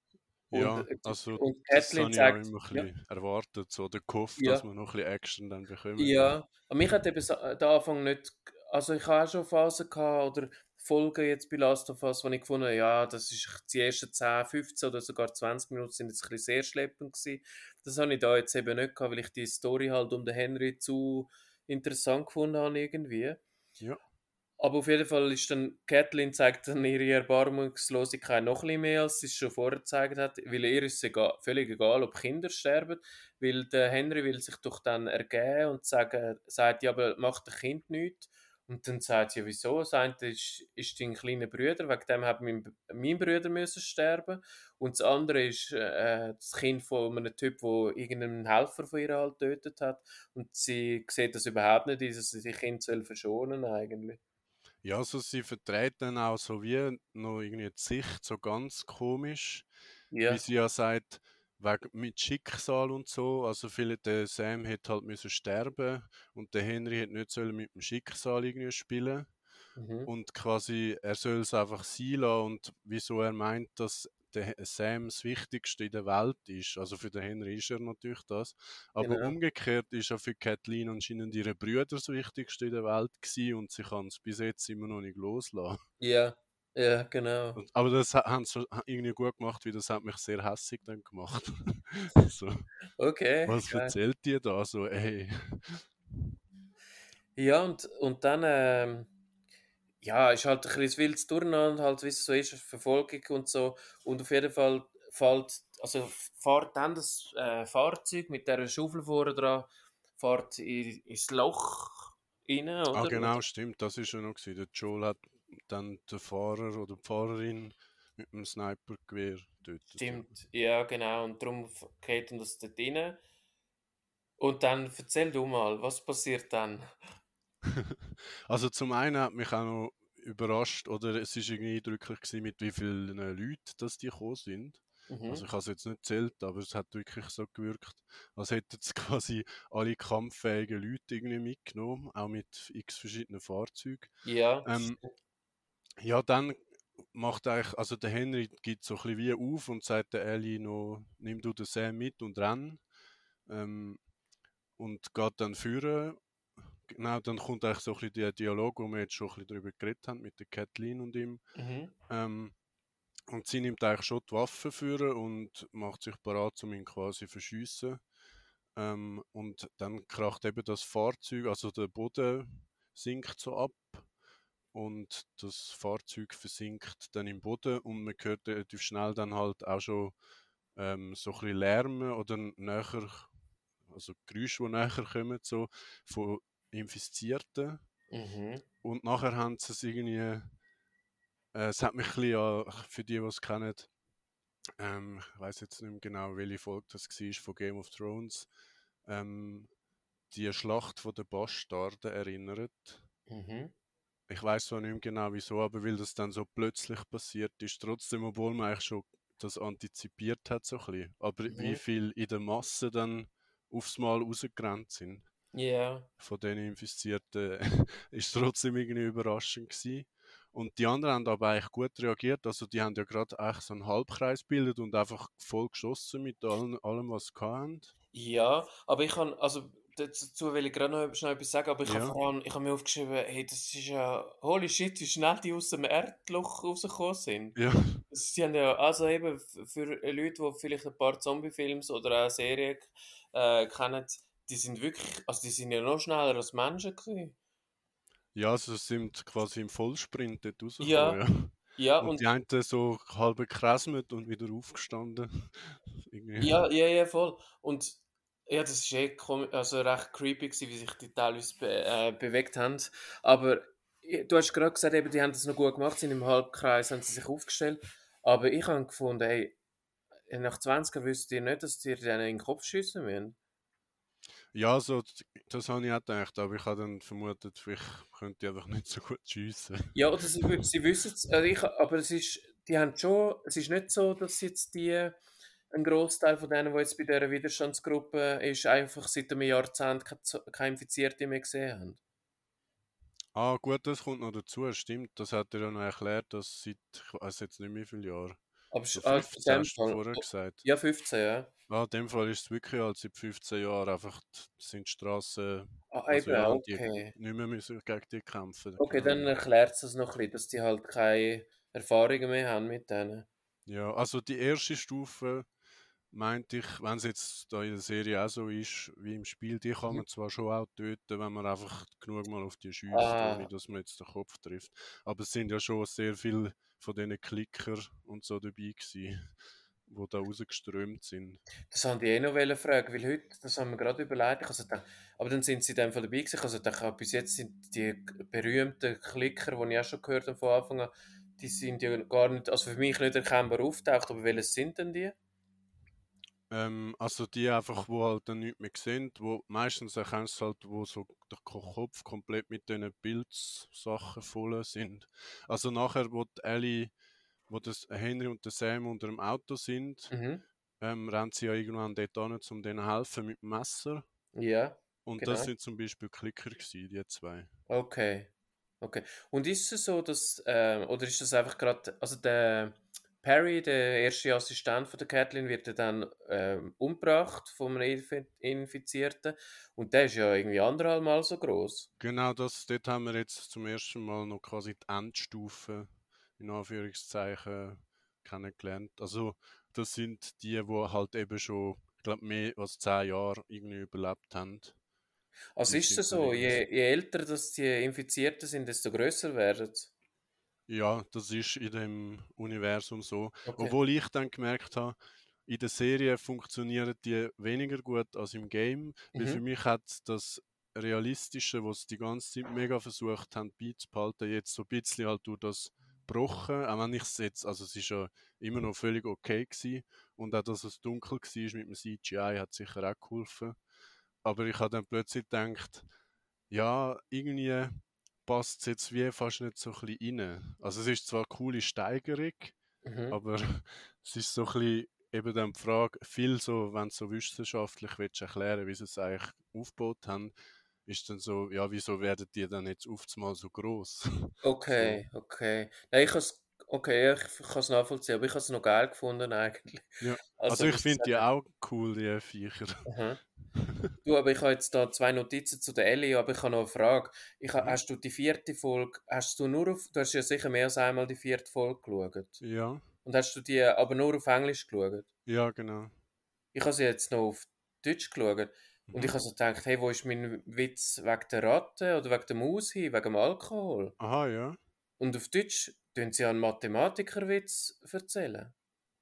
Und, Ja, äh, also und das Catelyn habe ich auch sagt, immer ein ja, bisschen erwartet so, oder gehofft, dass ja, wir noch ein bisschen Action dann bekommen, ja. ja. Aber mich hat eben so, äh, der Anfang nicht, also ich habe auch schon Phasen gehabt oder Folgen jetzt bei Last of Us, wo ich gefunden habe, ja, das ist die ersten zehn, fünfzehn oder sogar zwanzig Minuten sind jetzt ein bisschen sehr schleppend gewesen. Das habe ich da jetzt eben nicht gehabt, weil ich die Story halt um den Henry zu interessant gefunden habe irgendwie. Ja, Aber auf jeden Fall ist dann, Catelyn zeigt dann ihre Erbarmungslosigkeit noch ein bisschen mehr, als sie es schon vorher gezeigt hat, weil ihr ist es egal, völlig egal, ob Kinder sterben, weil der Henry will sich doch dann ergeben und sagen, sagt, ja, aber macht das Kind nichts. Und dann sagt sie, ja, wieso? Das eine ist, ist dein kleiner Bruder, wegen dem hat mein, mein Bruder müssen sterben. Und das andere ist äh, das Kind von einem Typ, der irgendeinen Helfer von ihr halt getötet hat. Und sie sieht das überhaupt nicht, dass sie die Kinder soll verschonen eigentlich. ja, also sie vertreibt dann auch so wie noch irgendwie die Sicht so ganz komisch, wie Ja. sie ja sagt, wegen, mit Schicksal und so, also viele, der Sam hätte halt müssen sterben und der Henry hätte nicht sollen mit dem Schicksal irgendwie spielen Mhm. und quasi er soll es einfach sein lassen und wieso er meint, dass der Sam das Wichtigste in der Welt ist. Also für den Henry ist er natürlich das. Aber Genau. umgekehrt ist auch für Kathleen anscheinend ihre Brüder das Wichtigste in der Welt gewesen und sie kann es bis jetzt immer noch nicht loslassen. Ja, ja, genau. Und, aber das ha- haben sie irgendwie gut gemacht, weil das hat mich sehr hässig dann gemacht. So, Okay, was geil. erzählt ihr da? So, ey. Ja, und, und dann, ähm, ja, ist halt ein bisschen das wildes Durcheinander, halt, wie es so ist, Verfolgung und so. Und auf jeden Fall fällt, also fährt dann das äh, Fahrzeug mit der Schaufel vorne dran, fährt in, ins Loch rein, Ah, oder? genau, Oder? stimmt, das ist ja noch gewesen. Der Joel hat dann den Fahrer oder die Fahrerin mit dem Snipergewehr getötet, ja. Stimmt, ja, genau. Und darum geht das dort rein. Und dann erzähl du mal, was passiert dann? Also zum einen hat mich auch noch überrascht, oder es ist irgendwie eindrücklich gewesen, mit wie vielen äh, Leuten dass die gekommen sind. Mhm. Also ich habe es jetzt nicht zählt, aber es hat wirklich so gewirkt, als hätten es quasi alle kampffähigen Leute irgendwie mitgenommen, auch mit x verschiedenen Fahrzeugen. Ja, Ähm, ja, dann macht eigentlich, also der Henry gibt so ein bisschen wie auf und sagt der Ellie noch, nimm du den Sam mit und renn. Ähm, und geht dann führen. Genau, dann kommt eigentlich so ein bisschen der Dialog, wo wir jetzt schon ein bisschen darüber geredet haben, mit der Kathleen und ihm. mhm. Ähm, und sie nimmt eigentlich schon die Waffe führen und macht sich bereit, um ihn quasi zu verschiessen. Ähm, und dann kracht eben das Fahrzeug, also der Boden sinkt so ab und das Fahrzeug versinkt dann im Boden und man hört relativ schnell dann halt auch schon ähm, so ein bisschen Lärme oder näher, also Geräusche, die näher kommen, so von Infizierten. Mhm. Und nachher haben sie es irgendwie, äh, es hat mich ein bisschen an, für die, die es kennen, ähm, ich weiß jetzt nicht mehr genau, welche Folge das war von Game of Thrones, ähm, die Schlacht von den Bastarden erinnert. Mhm. Ich weiß zwar nicht mehr genau wieso, aber weil das dann so plötzlich passiert ist, trotzdem, obwohl man eigentlich schon das antizipiert hat, so ein bisschen. Aber wie Mhm. viel in der Masse dann aufs Mal rausgerannt sind Ja. von den Infizierten, ist trotzdem irgendwie überraschend gewesen. Und die anderen haben aber eigentlich gut reagiert. Also die haben ja gerade eigentlich so einen Halbkreis gebildet und einfach voll geschossen mit allem, allem was sie hatten. Ja, aber ich kann, also dazu will ich gerade noch schnell etwas sagen, aber ich habe Ja, vor allem, ich habe mir aufgeschrieben, hey, das ist ja, holy shit, wie schnell die aus dem Erdloch rausgekommen sind. ja, Sie haben ja, also eben f- für Leute, die vielleicht ein paar Zombie-Films oder auch Serien äh, kennen, die sind wirklich, also die sind ja noch schneller als Menschen gewesen. ja, sie sind quasi im Vollsprint dort rausgekommen, Ja, ja. ja, Und und die einen so halb gekräsmet und wieder aufgestanden. Irgendwie. ja, ja, ja, voll. Und ja, das ist eh komi- also recht creepy gewesen, wie sich die teilweise be äh, bewegt haben. Aber äh, du hast gerade gesagt, eben, die haben das noch gut gemacht, sind im Halbkreis, haben sie sich aufgestellt. Aber ich habe gefunden, hey, nach zwanzig Jahren wisst ihr nicht, dass die denen in den Kopf schiessen müssen. Ja, so, das habe ich auch gedacht, aber ich habe dann vermutet, vielleicht könnte ich einfach nicht so gut schiessen. Ja, oder sie, wü- sie wissen es, also ich, aber es ist, die haben schon, es ist nicht so, dass jetzt die, ein Großteil von denen, die jetzt bei dieser Widerstandsgruppe ist, einfach seit einem Jahrzehnt keine, Zo- keine Infizierte mehr gesehen haben. Ah, gut, das kommt noch dazu, stimmt. Das hat er ja noch erklärt, dass seit, ich weiß jetzt nicht mehr wie viele Jahre. Aber So sch- ah, in fünfzehn dem hast du Fall, vorher oh, gesagt. ja, fünfzehn, ja. Ah, in dem Fall ist es wirklich halt seit fünfzehn Jahren einfach, die- sind die Straßen, Ah, also eben, ja, haben die okay. nicht mehr müssen gegen die kämpfen, Okay, genau. dann erklärt es das noch ein bisschen, dass die halt keine Erfahrungen mehr haben mit denen. Ja, also die erste Stufe, meinte ich, wenn es jetzt da in der Serie auch so ist wie im Spiel, die kann Mhm. man zwar schon auch töten, wenn man einfach genug mal auf die schießt, ohne Ah, dass man jetzt den Kopf trifft. Aber es sind ja schon sehr viele von diesen Klicker und so dabei gewesen, die da rausgeströmt sind. das haben die eh noch wollen fragen, weil heute, das haben wir gerade überlegt, ich also gedacht, aber dann sind sie dann von dabei gewesen, ich also gedacht, ah, bis jetzt sind die berühmten Klicker, die ich auch schon gehört habe von Anfang an, die sind ja gar nicht, also für mich nicht erkennbar auftaucht, aber welches sind denn die? Ähm, also die einfach, wo halt dann nichts mehr sehen, wo meistens erkennst du halt, wo so der Ko- Kopf komplett mit diesen Bildsachen voll sind. Also nachher, wo die Ellie, wo das Henry und der Sam unter dem Auto sind, Mhm. ähm, rennt sie ja irgendwann dort hin, um denen zu helfen mit dem Messer. Ja, Und das genau. sind zum Beispiel Klicker gewesen, die zwei. Okay. Okay. Und ist es so, dass, ähm, oder ist das einfach gerade, also der Perry, der erste Assistent von der Catelyn, wird ja dann ähm, umgebracht von einem Infi- Infizierten und der ist ja irgendwie anderthalb Mal so groß. Genau, das, dort haben wir jetzt zum ersten Mal noch quasi die Endstufe, in Anführungszeichen, kennengelernt. Also das sind die, die halt eben schon, ich glaube, mehr als zehn Jahre irgendwie überlebt haben. Also Die ist sind es dann so, irgendwie, je, je älter dass die Infizierten sind, desto größer werden sie? ja, das ist in dem Universum so. Okay. Obwohl ich dann gemerkt habe, in der Serie funktionieren die weniger gut als im Game, weil für Mhm. mich hat das Realistische, was sie die ganze Zeit mega versucht haben beizubehalten, jetzt so ein bisschen halt durch das gebrochen, auch wenn ich es jetzt, also es ist ja immer noch völlig okay gewesen und auch, dass es dunkel war mit dem C G I, hat sicher auch geholfen. Aber ich habe dann plötzlich gedacht, ja, irgendwie passt es jetzt wie fast nicht so ein bisschen rein. Also es ist zwar eine coole Steigerung, Mhm. aber es ist so ein bisschen eben dann die Frage, viel so, wenn du so wissenschaftlich willst erklären, wie sie es eigentlich aufgebaut haben, ist dann so, ja, wieso werden die dann jetzt oftmals so groß? So, Okay, okay. Nein, ich has, okay, ich kann es nachvollziehen, aber ich habe es noch geil gefunden eigentlich. ja. Also Also, ich wie sie finde die sagen. auch cool, die Viecher. Aha. Du, aber ich habe jetzt da zwei Notizen zu der Ellie, aber ich habe noch eine Frage. Ich, ha- Mhm. hast du die vierte Folge, hast du nur auf, du hast ja sicher mehr als einmal die vierte Folge geschaut. Ja, Und hast du die aber nur auf Englisch geschaut? ja, genau. Ich habe sie jetzt noch auf Deutsch geschaut. Und ich Mhm. habe so gedacht, hey, wo ist mein Witz wegen der Ratte oder wegen der Maus hin, wegen dem Alkohol? Aha, ja. Und auf Deutsch tun sie einen Mathematikerwitz erzählen.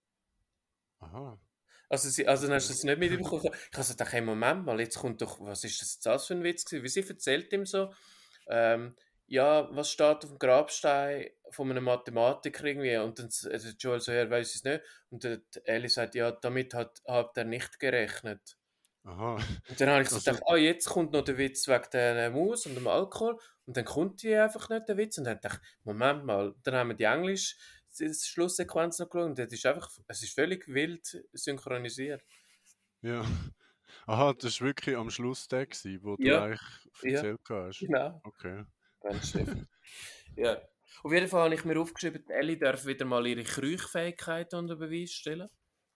Aha, Also, sie, also dann hast okay. du es nicht mitbekommen. Ich habe so gedacht, hey, Moment mal, jetzt kommt doch, was ist das jetzt alles für ein Witz gewesen? Wie sie erzählt ihm so, ähm, ja, was steht auf dem Grabstein von einem Mathematiker irgendwie? Und dann s- äh, der Joel so, ja, er weiß es nicht. Und der die Ellie sagt, ja, damit hat, hat er nicht gerechnet. Aha. Und dann habe ich so Also, gedacht, ah, jetzt kommt noch der Witz wegen der Maus und dem Alkohol. Und dann kommt die einfach nicht, der Witz. Und dann dachte ich, Moment mal, dann haben wir die Englisch Schlusssequenz noch geschaut und das ist einfach, es ist völlig wild synchronisiert. ja. Aha, das war wirklich am Schluss der, gewesen, wo du Ja, eigentlich ja, erzählt hast. genau. Okay. Ganz heftig. Ja. Auf jeden Fall habe ich mir aufgeschrieben, die Ellie darf wieder mal ihre Krüchfähigkeit unter Beweis stellen.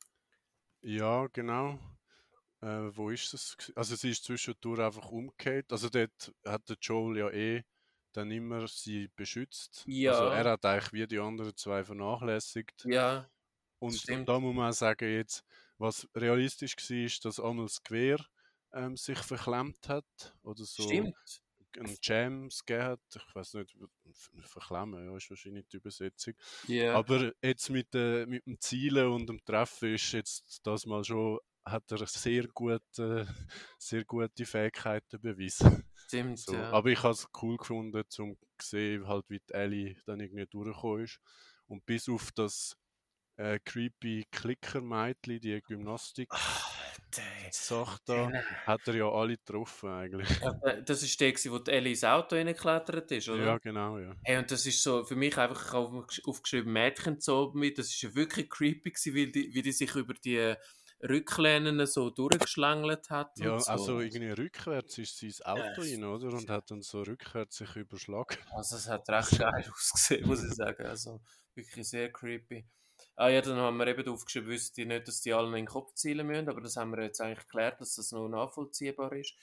Ja, genau. Äh, wo ist es? gsi- Also sie ist zwischendurch einfach umgekehrt. Also dort hat der Joel ja eh dann immer sie beschützt. Also er Ja, hat eigentlich wie die anderen zwei vernachlässigt. ja, das Und stimmt. da muss man auch sagen jetzt, was realistisch war, ist, dass einmal das Gewehr ähm, sich verklemmt hat oder so Stimmt. ein Jams gegeben hat. Ich weiß nicht, v- verklemmen, ja, ist wahrscheinlich die Übersetzung. Ja. Aber jetzt mit, äh, mit dem Zielen und dem Treffen ist jetzt das mal schon, hat er sehr gute, sehr gute Fähigkeiten bewiesen. Stimmt, So. ja. Aber ich habe es cool gefunden, um zu sehen, halt, wie die Ellie dann irgendwie durchgekommen ist. Und bis auf das äh, creepy Klicker-Mädchen, die Gymnastik-Sache Ah, der, da, der, hat er ja alle getroffen eigentlich. äh, das ist der, gewesen, wo die Ellie ins Auto reingeklettert ist, oder? Ja, genau, ja. Hey, und das ist so für mich einfach, ich habe aufgesch- aufgeschrieben, Mädchen mit. Das ist ja wirklich creepy gewesen, weil die, wie die sich über die Rücklehnen so durchgeschlängelt hat Ja, und so. also irgendwie rückwärts ist sie ins Ja, Auto rein, oder? Und hat dann so rückwärts sich überschlagen. also es hat recht geil ausgesehen, muss ich sagen. Also wirklich sehr creepy. Ah ja, dann haben wir eben aufgeschrieben, wüsste ich nicht, dass die alle in den Kopf zielen müssen, aber das haben wir jetzt eigentlich geklärt, dass das noch nachvollziehbar ist.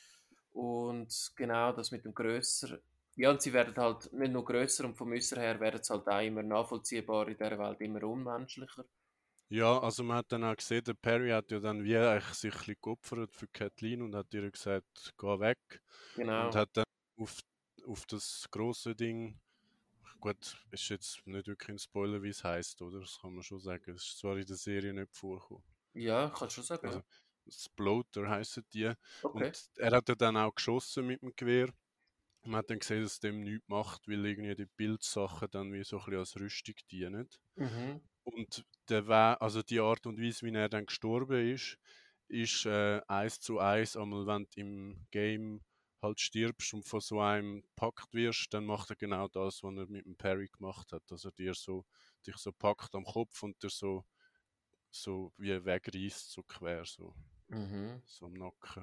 Und genau das mit dem Grösser. Ja, und sie werden halt nicht nur grösser und vom Äußeren her werden sie halt auch immer nachvollziehbar in dieser Welt, immer unmenschlicher. Ja, also man hat dann auch gesehen, der Perry hat ja dann wie eigentlich sich ein bisschen geopfert für Kathleen und hat ihr gesagt, geh weg. Und Genau. hat dann auf, auf das große Ding, gut, ist jetzt nicht wirklich ein Spoiler, wie es heißt, oder? Das kann man schon sagen. Es ist zwar in der Serie nicht vorgekommen. Ja, kannst du schon sagen, ja. Also, Sploter heissen die. Und Okay. er hat ja dann auch geschossen mit dem Gewehr. Man hat dann gesehen, dass es dem nichts macht, weil irgendwie die Bildsachen dann wie so ein bisschen als Rüstung dienen. Mhm. Und der We also die Art und Weise, wie er dann gestorben ist, ist äh, eins zu eins, einmal wenn du im Game halt stirbst und von so einem gepackt wirst, dann macht er genau das, was er mit dem Parry gemacht hat. Also dir so, dich so packt am Kopf und dir so, so wie wegreißt, so quer, so, Mhm. so am Nacken.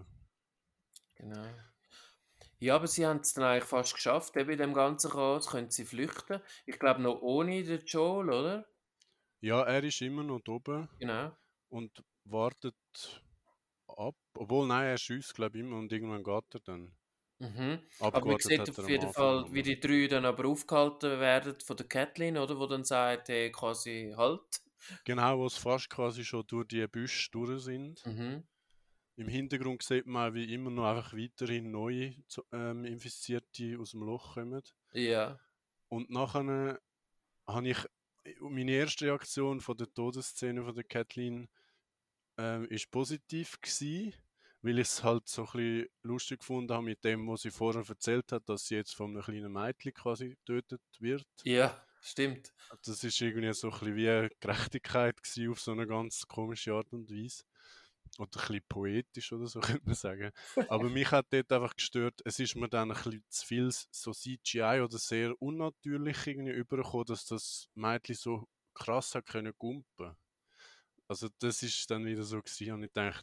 Genau. Ja, aber sie haben es dann eigentlich fast geschafft, eben in dem ganzen Chaos können sie flüchten. Ich glaube noch ohne den Joel, oder? Ja, er ist immer noch da oben Genau. und wartet ab. Obwohl, nein, er schießt, glaube ich, immer und irgendwann geht er dann. Mhm. Aber man Abgewartet sieht hat er auf am jeden Anfang Fall, wie nochmal. die drei dann aber aufgehalten werden von der Kathleen, oder? Wo dann sagt, hey, quasi halt. Genau, wo es fast quasi schon durch die Büsche durch sind. Mhm. Im Hintergrund sieht man, wie immer noch einfach weiterhin neue ähm, Infizierte aus dem Loch kommen. Ja. Und nachher habe ich meine erste Reaktion von der Todesszene von der Kathleen ähm, ist positiv gewesen, weil ich es halt so ein bisschen lustig gefunden habe mit dem, was sie vorher erzählt hat, dass sie jetzt von einem kleinen Mädchen quasi getötet wird. Ja, stimmt. Das ist irgendwie so ein bisschen wie Gerechtigkeit gewesen auf so eine ganz komische Art und Weise. Oder ein bisschen poetisch oder so, könnte man sagen. Aber mich hat dort einfach gestört, es ist mir dann ein bisschen zu viel so C G I oder sehr unnatürlich irgendwie übergekommen, dass das Mädchen so krass hat können gumpen. Also das ist dann wieder so gewesen und ich dachte,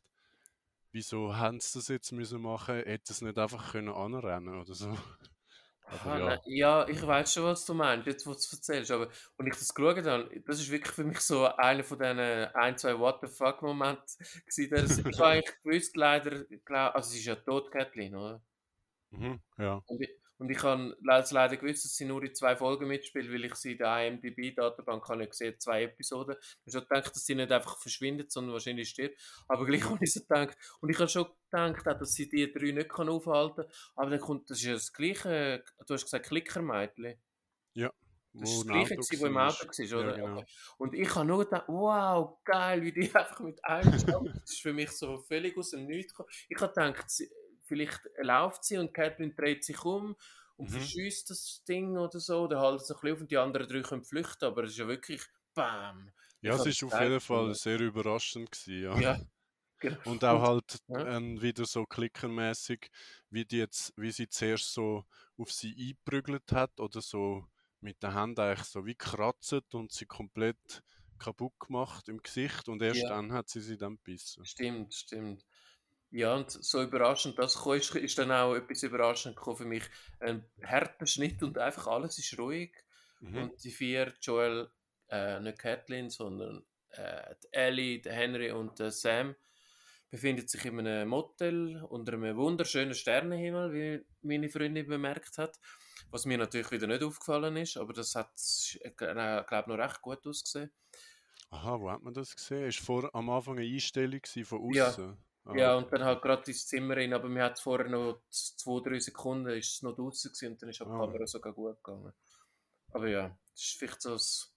wieso haben sie das jetzt müssen machen? Hätte es nicht einfach können anrennen oder so. Aber Ah, nein, ja. ja, ich weiß schon, was du meinst, jetzt wo du es erzählst, aber als ich das geschaut habe, das ist wirklich für mich so einer von diesen ein, zwei What the fuck Momenten gewesen. dass- Ich habe eigentlich gewusst, leider, glaub, also sie ist ja tot, Kathleen, oder? Mhm, ja. Und ich, und ich habe le- leider gewusst, dass sie nur in zwei Folgen mitspielt, weil ich sie in der IMDb-Datenbank habe ich gesehen, zwei Episoden. Ich habe schon gedacht, dass sie nicht einfach verschwindet, sondern wahrscheinlich stirbt. Aber gleich Mhm. habe ich so gedacht. Und ich habe schon gedacht, auch, dass sie die drei nicht kann aufhalten kann. Aber dann kommt, das ist ja das gleiche, du hast gesagt Klickermädchen. Ja. Das ist Wo das im gleiche, Auto gewesen, wo im Auto war. war, Ja, oder? Okay. genau. Und ich habe nur gedacht, wow, geil, wie die einfach mit einem Jump, das ist für mich so völlig aus dem Nichts gekommen. Ich habe gedacht, sie, vielleicht läuft sie und Catherine dreht sich um und Mhm. verschießt das Ding oder so, oder hält es ein bisschen auf und die anderen drei können flüchten, aber es ist ja wirklich BAM! Ich Ja, es habe ist das auf geil jeden Fall gefunden. sehr überraschend gewesen, ja. Ja, genau. Und auch Und, halt ja, ähm, wieder so klickermäßig, wie die jetzt, wie sie zuerst so auf sie eingeprügelt hat oder so mit der Hand eigentlich so wie kratzt und sie komplett kaputt gemacht im Gesicht und erst ja, dann hat sie sie dann gebissen. stimmt, stimmt. Ja, und so überraschend das kam, ist, ist dann auch etwas überraschend gekommen für mich. Ein harter Schnitt und einfach alles ist ruhig. Mhm. Und die vier, Joel, äh, nicht Kathleen, sondern äh, die Ellie, der Henry und der Sam, befinden sich in einem Motel unter einem wunderschönen Sternenhimmel, wie meine Freundin bemerkt hat. Was mir natürlich wieder nicht aufgefallen ist, aber das hat, äh, glaube ich, noch recht gut ausgesehen. Aha, wo hat man das gesehen? Ist vor am Anfang eine Einstellung gewesen von Ja, außen. Ah, ja, okay. und dann halt gerade ins Zimmer rein, aber mir hat vorher noch z- zwei, drei Sekunden ist es noch draußen gewesen und dann ist auch die Ah, Kamera sogar gut gegangen. Aber ja, das ist vielleicht so das,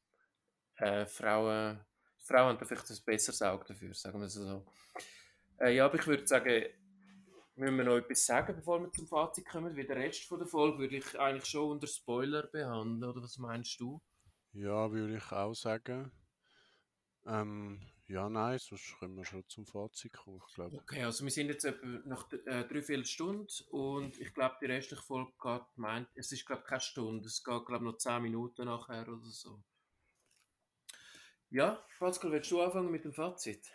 äh, Frauen, Frauen haben da vielleicht ein besseres Auge dafür, sagen wir es so. Äh, ja, aber ich würde sagen, müssen wir noch etwas sagen, bevor wir zum Fazit kommen, weil der Rest von der Folge würde ich eigentlich schon unter Spoiler behandeln, oder was meinst du? ja, würde ich auch sagen. Ähm, ja, nein, sonst können wir schon zum Fazit kommen, ich glaube. Okay, also wir sind jetzt etwa nach äh, drei Stunden und ich glaube, die restliche Folge geht, meint, es ist glaube keine Stunde, es geht glaube noch zehn Minuten nachher oder so. Ja, Pascal, willst du anfangen mit dem Fazit?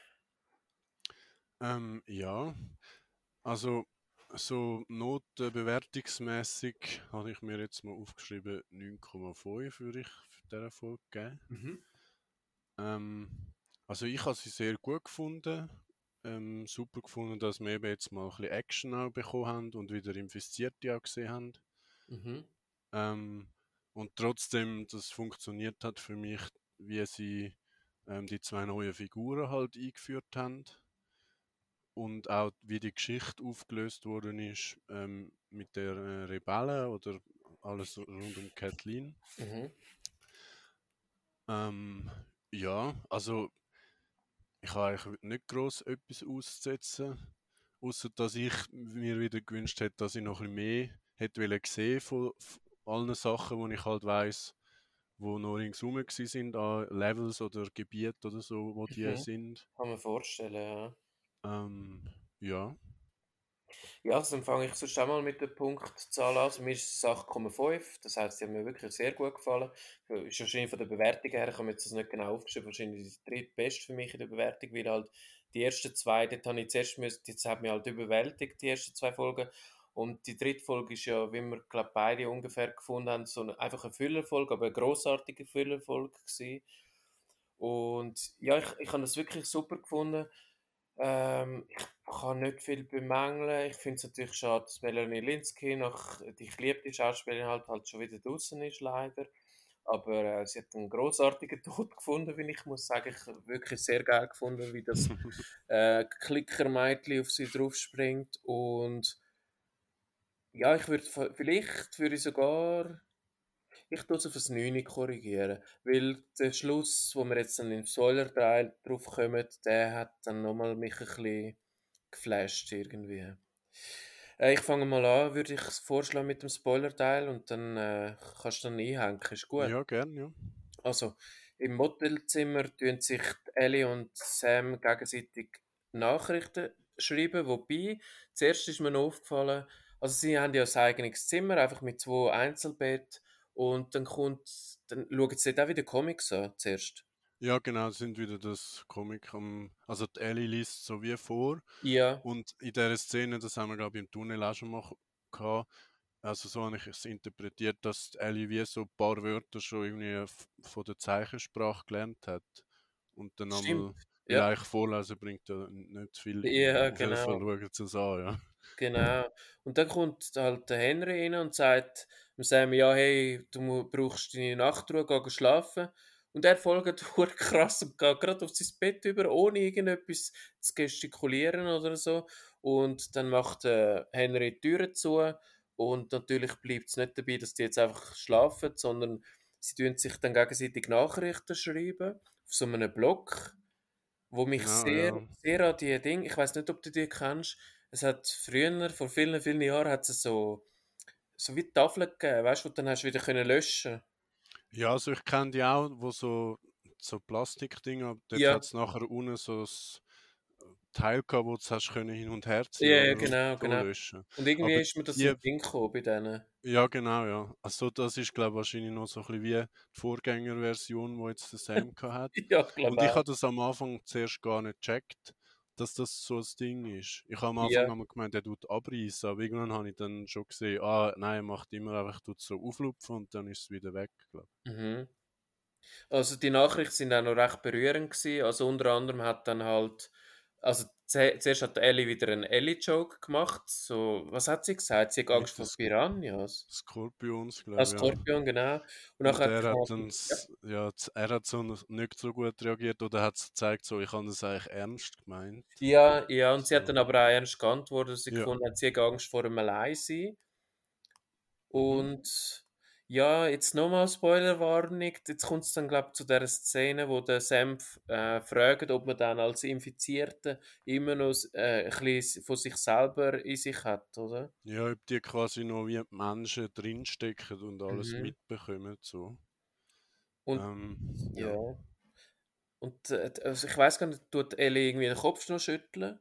Ähm, ja, also so notenbewertungsmäßig habe ich mir jetzt mal aufgeschrieben, neun Komma fünf würde ich für diese Folge geben. Mhm. Ähm, also ich habe sie sehr gut gefunden. Ähm, super gefunden, dass wir eben jetzt mal ein bisschen Action auch bekommen haben und wieder Infizierte auch gesehen haben. Mhm. Ähm, und trotzdem, das funktioniert hat für mich, wie sie ähm, die zwei neuen Figuren halt eingeführt haben und auch wie die Geschichte aufgelöst worden ist ähm, mit der äh, Rebellen oder alles rund um Kathleen. Mhm. Ähm, ja, also ich habe eigentlich nicht gross etwas auszusetzen, außer dass ich mir wieder gewünscht hätte, dass ich noch ein bisschen mehr hätte wollen sehen von, von allen Sachen, die ich halt weiss, wo noch ringsum gsi sind an Levels oder Gebieten oder so, wo die Mhm. sind. Kann man vorstellen, ja. Ähm, ja, Ja, also dann fange ich sonst auch mal mit der Punktzahl an. Also mir ist es acht Komma fünf, das heisst, sie haben mir wirklich sehr gut gefallen. Ist wahrscheinlich von der Bewertung her, ich habe mir jetzt das nicht genau aufgeschrieben, wahrscheinlich die drittbeste für mich in der Bewertung, weil halt die ersten zwei, dort habe ich zuerst müssen, jetzt hat mich halt überwältigt, die ersten zwei Folgen. Und die dritte Folge ist ja, wie wir, glaube beide ungefähr gefunden haben, so eine, einfach eine Füllerfolge, aber eine grossartige Füllerfolge gewesen. Und ja, ich, ich habe das wirklich super gefunden. Ähm, ich kann nicht viel bemängeln. Ich finde es natürlich schade, dass Melanie Linsky, nach die geliebte Schauspielerin, halt, halt schon wieder draußen ist, leider. Aber äh, sie hat einen großartigen Tod gefunden, wie ich muss sagen. Ich habe wirklich sehr geil gefunden, wie das äh, Klickermädchen auf sie draufspringt. Und ja, ich würde vielleicht würde ich sogar ich tue es auf ein neun korrigieren, weil der Schluss, wo wir jetzt dann im Spoiler-Teil drauf kommen, der hat dann nochmal mich ein bisschen geflasht irgendwie. Äh, ich fange mal an, würde ich vorschlagen mit dem Spoiler-Teil und dann äh, kannst du dann einhängen, ist gut. ja, gern, ja. Also, im Motelzimmer tun sich Ellie und Sam gegenseitig Nachrichten schreiben, wobei, zuerst ist mir noch aufgefallen, also sie haben ja ein eigenes Zimmer, einfach mit zwei Einzelbetten und dann kommt, dann schauen sie dort auch wieder Comics an, zuerst. Ja, genau, sind wieder das Comic am, also die Ellie liest so wie vor Ja, und in dieser Szene, das haben wir glaube ich im Tunnel auch schon mal gehabt, also so habe ich es interpretiert, dass die Ellie wie so ein paar Wörter schon irgendwie f- von der Zeichensprache gelernt hat und dann stimmt. einmal, weil Ja, eigentlich vorlesen bringt ja nicht viel, ja, auf jeden Fall genau. schauen sie es an, ja. Genau. Und dann kommt halt der Henry rein und sagt dem Sam, ja, hey, du mu- brauchst deine Nachtruhe, geh schlafen. Und er folgt verdammt krass und geht gerade auf sein Bett über, ohne irgendetwas zu gestikulieren oder so. Und dann macht äh, Henry die Türe zu. Und natürlich bleibt es nicht dabei, dass die jetzt einfach schlafen, sondern sie tun sich dann gegenseitig Nachrichten schreiben auf so einem Blog, wo mich Genau, sehr, ja. sehr an die Dinge, ich weiß nicht, ob du die kennst, es hat früher, vor vielen, vielen Jahren, hat es so, so wie Tafeln gegeben, weißt du, wo du dann hast du wieder können löschen. Ja, also ich kenne die auch, wo so, so Plastikdinger, dort Ja, hat es nachher unten so ein Teil gehabt, wo du hast können hin und her ziehen, ja, ja, oder? genau, So genau. löschen. Und irgendwie Aber ist mir das in die, den Sinn gekommen bei denen. ja genau, ja. Also das ist glaube ich wahrscheinlich noch so ein bisschen wie die Vorgängerversion, wo jetzt der Sam gehabt hat. Ja, ich Und glaube ich auch. habe das am Anfang zuerst gar nicht gecheckt, dass das so ein Ding ist. Ich habe am Anfang Ja. einmal gemeint, er tut abreißen, aber irgendwann habe ich dann schon gesehen, ah nein, er macht immer einfach, tut so auflupfen und dann ist es wieder weg, glaube Mhm. Also die Nachrichten sind auch noch recht berührend gewesen. Also unter anderem hat dann halt, also ze- zuerst hat Ellie wieder einen Ellie-Joke gemacht. So, was hat sie gesagt? Sie hat ich. Angst Mit den vor Sk Piranhas. Scorpions, Ah, glaube ich, ja. Skorpion, genau. Und nachher Und hat er hat quasi, dann, ja. s- ja, z- er hat so n- nicht so gut reagiert oder hat gezeigt, so, ich habe das eigentlich ernst gemeint. Ja, ja, und sie hat So, dann aber auch ernst geantwortet, dass sie ja. gefunden hat, sie hat Angst vor dem Alleinsein. Mhm. Und ja, jetzt nochmal Spoilerwarnung. Jetzt kommt es dann, glaube ich, zu der Szene, wo der Sam äh, fragt, ob man dann als Infizierter immer noch äh, ein bisschen von sich selber in sich hat, oder? Ja, ob die quasi noch wie die Menschen drinstecken und alles Mhm. mitbekommen, so. Und Ähm, ja. ja, und äh, also ich weiß gar nicht, tut Ellie irgendwie den Kopf noch schütteln?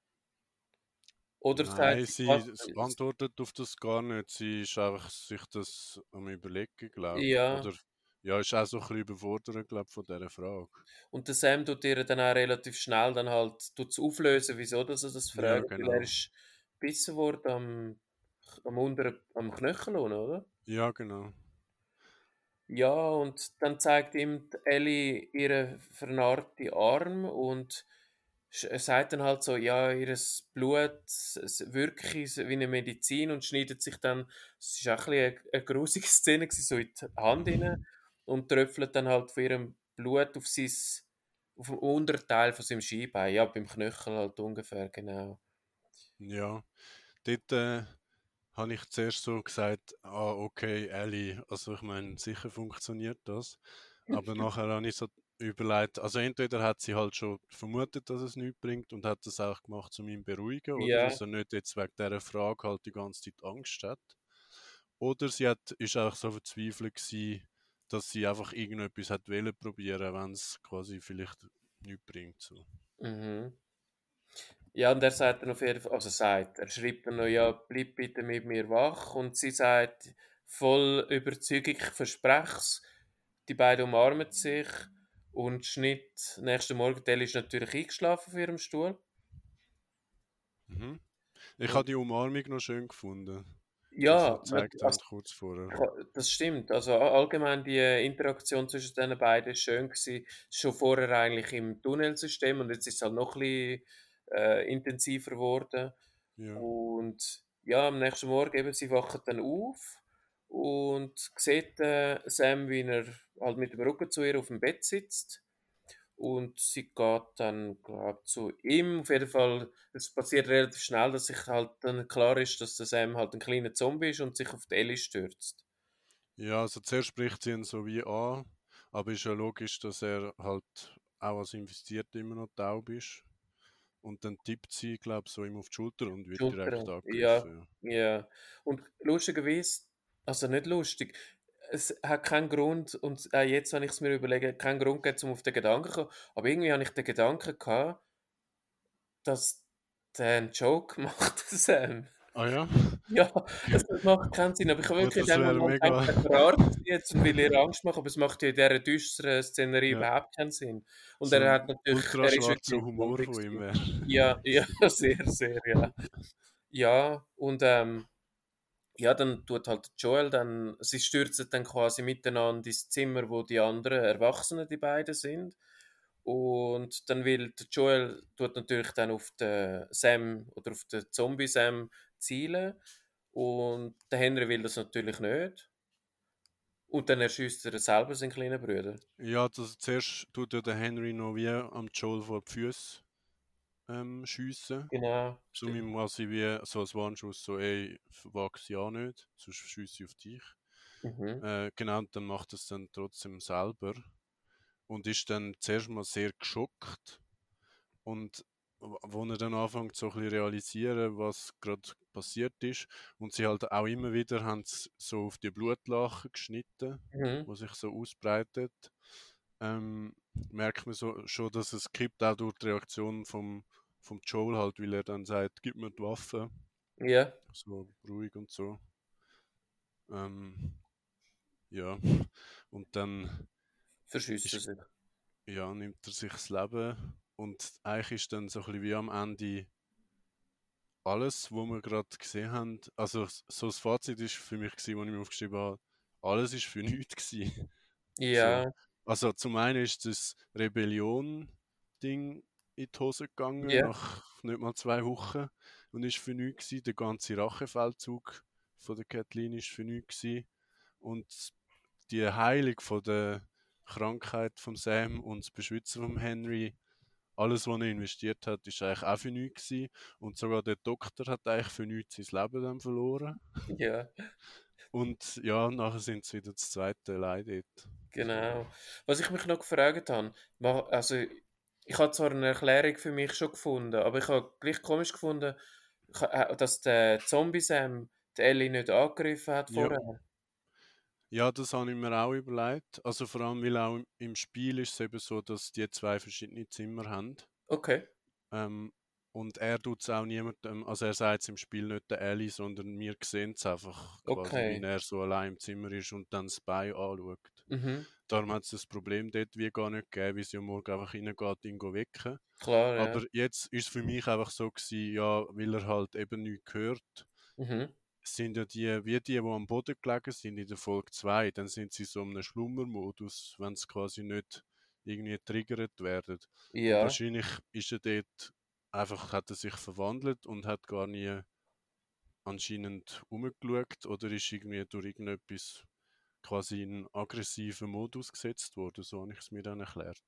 Oder sagt Nein, sie sie quasi, s- antwortet auf das gar nicht. Sie ist einfach sich das am Überlegen, glaube ich. ja. Oder ja, ist auch so ein bisschen überfordert, glaube ich, von dieser Frage. Und der Sam tut ihr dann auch relativ schnell dann halt tut's auflösen, wieso dass er das Ja, fragt, weil er genau. ist gebissen worden am, am unteren, am Knöchel unten, oder? Ja, genau. Ja, und dann zeigt ihm die Ellie ihren vernarrten Arm und sch er sagt dann halt so: „Ja, ihres Blut, es es wirke s wie 'ne Medizin“, und schneidet sich dann, es war auch ein bisschen 'ne 'ne grusige Szene gewesen, so in die Hand rein und tröpfelt dann halt von ihrem Blut auf sein auf 'n Unterteil von seinem Schienbein, ja, beim Knöchel halt ungefähr, genau. Ja, dort äh, habe ich zuerst so gesagt, ah, okay, Ellie, also ich meine, sicher funktioniert das. Aber nachher habe ich so überlegt, also entweder hat sie halt schon vermutet, dass es nichts bringt und hat das auch gemacht, um ihn zu beruhigen, oder? Ja, Dass er nicht jetzt wegen dieser Frage halt die ganze Zeit Angst hat. Oder sie hat, ist auch so verzweifelt gewesen, dass sie einfach irgendetwas hat wollen probieren, wenn es quasi vielleicht nichts bringt. So. mhm. Ja, und er sagt dann auf jeden Fall, also sagt, er schreibt dann noch: „Ja, bleib bitte mit mir wach.“ Und sie sagt voll Überzeugung: „Ich verspreche es.“ Die beiden umarmen sich und Schnitt nächsten Morgen, Ellie ist natürlich eingeschlafen auf ihrem Stuhl. Mhm. Ich Und habe die Umarmung noch schön gefunden, die sie ja, man, gezeigt haben also, kurz vorher. das stimmt. Also a allgemein die Interaktion zwischen den beiden ist schön gewesen. Schon vorher eigentlich im Tunnelsystem und jetzt ist es halt noch ein bisschen, äh, intensiver geworden. Ja. Und ja, am nächsten Morgen eben, sie wachen dann auf und sieht, äh, Sam, wie er halt mit dem Rücken zu ihr auf dem Bett sitzt. Und sie geht dann, glaube zu ihm. Auf jeden Fall, es passiert relativ schnell, dass sich halt dann klar ist, dass der Sam halt ein kleiner Zombie ist und sich auf die Ellie stürzt. Ja, also zuerst spricht sie ihn so wie an, aber ist ja logisch, dass er halt auch als Investierter immer noch taub ist. Und dann tippt sie, glaube ich, so ihm auf die Schulter und wird direkt Schultern, ja, angegriffen. ja. Und lustigerweise, also nicht lustig, es hat keinen Grund, und auch jetzt, wenn ich es mir überlege, keinen Grund gegeben, um auf den Gedanken zu kommen, aber irgendwie habe ich den Gedanken gehabt, dass der einen Joke macht, Sam. Ah ja? Ja, es macht keinen Sinn, aber ich habe Oh, wirklich in das dem wäre Moment gedacht, mega. er verarscht sie jetzt und will ihr Angst machen, aber es macht ja in dieser düsteren Szenerie Ja, überhaupt keinen Sinn. Und so er ein hat natürlich, er ist ultraschwarzer wirklich ein Humor Zombie von ihm gewesen. wäre. Ja, ja, sehr, sehr, ja. Ja, und, ähm ja, dann tut halt Joel dann, sie stürzen dann quasi miteinander ins Zimmer, wo die anderen Erwachsenen, die beiden sind. Und dann will der Joel tut natürlich dann auf den Sam oder auf den Zombie Sam zielen. Und der Henry will das natürlich nicht. Und dann erschießt er selber seinen kleinen Bruder. Ja, das, zuerst tut ja der Henry noch wie am Joel vor die Füße ähm, schiessen. Genau, So mit stimmt. dem quasi wie so als Warnschuss, so ey, wag's ja nicht, sonst schiesse ich auf dich. Mhm. Äh, genau, und dann macht es dann trotzdem selber und ist dann zuerst mal sehr geschockt. Und w- wo er dann anfängt so ein bisschen realisieren, was gerade passiert ist, und sie halt auch immer wieder haben s- so auf die Blutlachen geschnitten, Mhm. wo sich so ausbreitet, ähm, merkt man so schon, dass es kippt auch durch die Reaktion vom, vom Joel halt, weil er dann sagt, gib mir die Waffe, Ja, so ruhig und so. Ähm, ja, und dann verschießt er ist, sich. ja, nimmt er sich das Leben und eigentlich ist dann so ein bisschen wie am Ende alles, was wir gerade gesehen haben, also so das Fazit ist für mich gewesen, was ich mir aufgeschrieben habe, alles ist für nichts gewesen. So. Ja, Also zum einen ist das Rebellion-Ding in die Hose gegangen, ja, nach nicht mal zwei Wochen und ist für nichts gewesen. Der ganze Rachefeldzug von der Kathleen ist für nichts gewesen. Und die Heilung von der Krankheit von Sam und das Beschützen von Henry, alles, was er investiert hat, ist eigentlich auch für nichts gewesen. Und sogar der Doktor hat eigentlich für nichts sein Leben dann verloren. ja. Und ja, nachher sind sie wieder das zweite Leid dort. So. Genau. Was ich mich noch gefragt habe, ma- also ich habe zwar eine Erklärung für mich schon gefunden, aber ich habe gleich komisch gefunden, ich ha- äh, dass der Zombie Sam die Ellie nicht angegriffen hat Ja, vorher. ja, das habe ich mir auch überlegt. Also vor allem, weil auch im im Spiel ist es eben so, dass die zwei verschiedene Zimmer haben. Okay, Ähm, und er tut es auch niemandem, also er sagt es im Spiel nicht der Ellie, sondern wir sehen es einfach quasi, wie okay. er so allein im Zimmer ist und dann das Bein anschaut. Mhm. Darum hat es das Problem dort wie gar nicht gegeben, wie sie am Morgen einfach reingeht, ihn go wecken. Klar, ja. Aber jetzt ist es für mich einfach so gewesen, ja, weil er halt eben nichts hört, Mhm. sind ja die, wie die, die am Boden gelegen sind in der Folge zwei, dann sind sie so in einem Schlummermodus, wenn sie quasi nicht irgendwie getriggert werden. Und Ja, wahrscheinlich ist er dort einfach, hat er sich verwandelt und hat gar nie anscheinend umgeschaut oder ist irgendwie durch irgendetwas quasi in aggressiven Modus gesetzt worden, so habe ich es mir dann erklärt.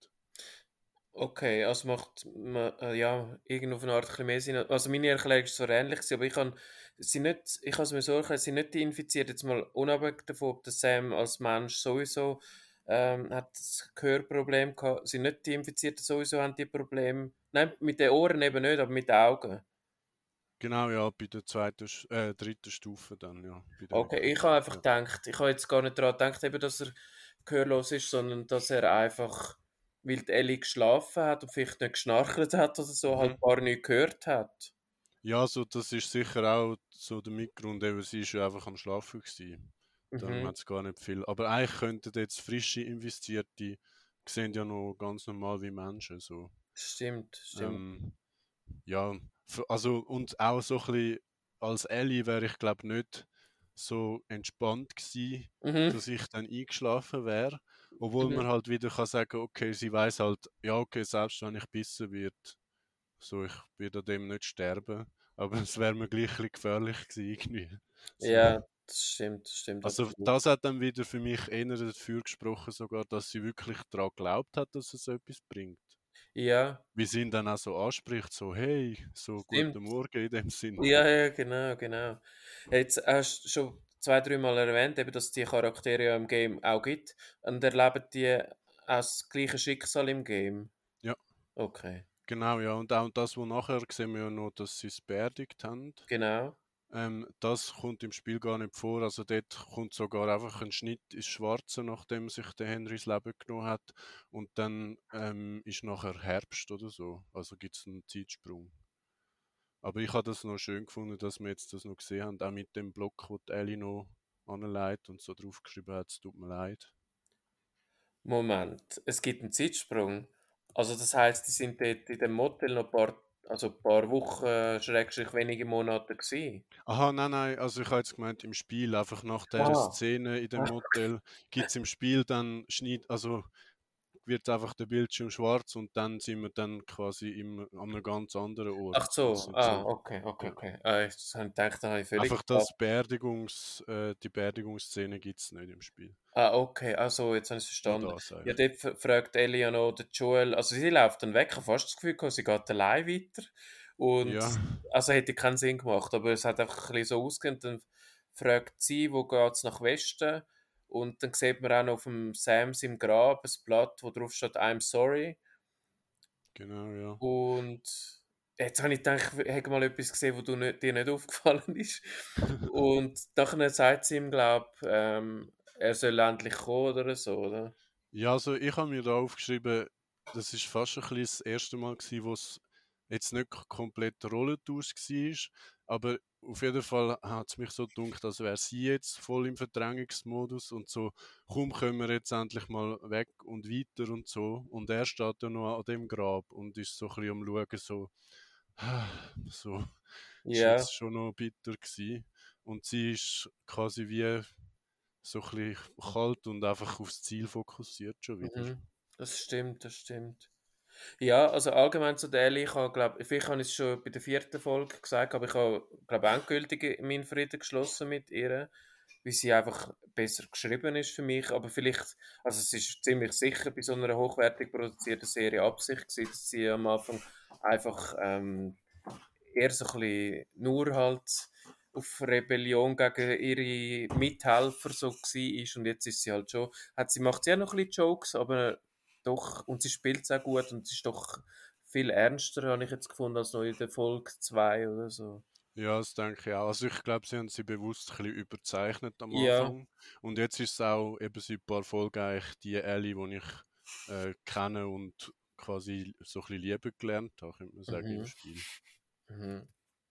okay, also macht ma äh, ja, irgendwo auf eine Art ein bisschen mehr Sinn. Also meine Erklärung ist so ähnlich gewesen, aber ich kann sie nicht ich habe es mir so erklärt, sie sind nicht die infiziert, jetzt mal unabhängig davon, ob der Sam als Mensch sowieso ähm, hat das Gehörproblem gehabt, sind nicht die Infizierten sowieso haben die Probleme, nein, mit den Ohren eben nicht, aber mit den Augen. Genau, ja, bei der zweiten, Sch- äh, dritten Stufe dann, ja, bei den Okay, ich habe Infektionen. einfach Ja. gedacht, ich habe jetzt gar nicht daran gedacht, eben, dass er gehörlos ist, sondern dass er einfach, weil die Ellie geschlafen hat und vielleicht nicht geschnarcht hat oder so, Mhm. halt gar nicht gehört hat. Ja, so, das ist sicher auch so der Mitgrund, eben, sie ist ja einfach am Schlafen gewesen. Darum Mhm. hat es gar nicht viel. Aber eigentlich könnten jetzt frische Investierte sehen ja noch ganz normal wie Menschen. So. Stimmt, stimmt. Ähm, ja, f- also und auch so ein bisschen als Ellie wäre ich glaube nicht so entspannt gewesen, Mhm. dass ich dann eingeschlafen wäre. Obwohl Mhm. man halt wieder kann sagen, okay, sie weiß halt, ja okay, selbst wenn ich bissen wird, so ich werde an dem nicht sterben. Aber es wäre mir gleich ein bisschen gefährlich gewesen irgendwie. So. Ja, das stimmt, das stimmt Also absolut. das hat dann wieder für mich eher dafür gesprochen sogar, dass sie wirklich daran geglaubt hat, dass es etwas bringt. Ja, Wie sie ihn dann auch so anspricht, so hey, so stimmt. guten Morgen in dem Sinn. Ja, ja, genau, genau. Jetzt hast du schon zwei, dreimal erwähnt, eben, dass es die Charaktere ja im Game auch gibt. Und erleben die auch das gleiche Schicksal im Game? Ja, Okay, genau, ja. Und auch das, wo nachher sehen wir ja noch, dass sie es beerdigt haben. genau. Ähm, das kommt im Spiel gar nicht vor. Also dort kommt sogar einfach ein Schnitt ins Schwarze, nachdem sich der Henry das Leben genommen hat. Und dann ähm, ist nachher Herbst oder so. Also gibt es einen Zeitsprung. Aber ich habe das noch schön gefunden, dass wir jetzt das noch gesehen haben, auch mit dem Block, wo die Ellie noch anlegt und so draufgeschrieben hat, es tut mir leid. Moment, es gibt einen Zeitsprung. Also das heißt, die sind dort in dem Motel noch ein paar, also ein paar Wochen, schrägstrich wenige Monate gewesen. Aha, nein, nein, also ich habe jetzt gemeint, im Spiel, einfach nach dieser Ah. Szene in dem Motel, gibt es im Spiel dann Schnitt, also wird einfach der Bildschirm schwarz und dann sind wir dann quasi im, an einem ganz anderen Ort. Ach Und so, sind ah, so, okay, okay, ja. okay. Ah, ich habe gedacht, da habe ich völlig Einfach das verpasst. Beerdigungs, äh, die Beerdigungsszene gibt es nicht im Spiel. Ah, okay, also jetzt habe ich es Nur verstanden. das Ja, eigentlich. dort f- fragt Ellie ja noch den Joel, also sie läuft dann weg, ich habe fast das Gefühl gehabt, sie geht allein weiter. Und Ja, also hätte keinen Sinn gemacht, aber es hat einfach ein bisschen so ausgesehen. Dann fragt sie, wo geht es nach Westen? Und dann sieht man auch noch auf dem Sams im Grab ein Blatt, wo drauf steht I'm sorry. genau, ja. Und jetzt habe ich gedacht, ich hätte mal etwas gesehen, wo du nicht, dir nicht aufgefallen ist. Und nachher sagt sie ihm, glaube ähm, er soll endlich kommen oder so, oder? Ja, also ich habe mir da aufgeschrieben, das ist fast ein bisschen das erste Mal gewesen, wo es jetzt nicht k- komplett Rollentausch war, aber auf jeden Fall hat es mich so gedacht, als wäre sie jetzt voll im Verdrängungsmodus und so, komm, können wir jetzt endlich mal weg und weiter und so. Und er steht ja noch an dem Grab und ist so ein bisschen am Schauen, so, so, ist Ja, jetzt schon noch bitter gewesen. Und sie ist quasi wie so ein bisschen kalt und einfach aufs Ziel fokussiert schon wieder. mhm. Das stimmt, das stimmt. Ja, also allgemein zu der Ellie, ich habe, glaube vielleicht habe ich es schon bei der vierten Folge gesagt, aber ich habe, glaube endgültig meinen Frieden geschlossen mit ihr, weil sie einfach besser geschrieben ist für mich, aber vielleicht, also es ist ziemlich sicher bei so einer hochwertig produzierten Serie Absicht gewesen, dass sie am Anfang einfach ähm, eher so ein bisschen nur halt auf Rebellion gegen ihre Mithelfer so war und jetzt ist sie halt schon, hat sie macht ja noch ein bisschen Jokes, aber doch, und sie spielt es auch gut und sie ist doch viel ernster, habe ich jetzt gefunden, als noch in der Folge zwei oder so. Ja, das denke ich auch. Also ich glaube, sie haben sie bewusst ein bisschen überzeichnet am Ja, Anfang. Und jetzt ist es auch eben seit ein paar Folgen eigentlich die Ellie, die ich äh, kenne und quasi so ein bisschen lieben gelernt habe, könnte man sagen, im mhm. Spiel. Mhm.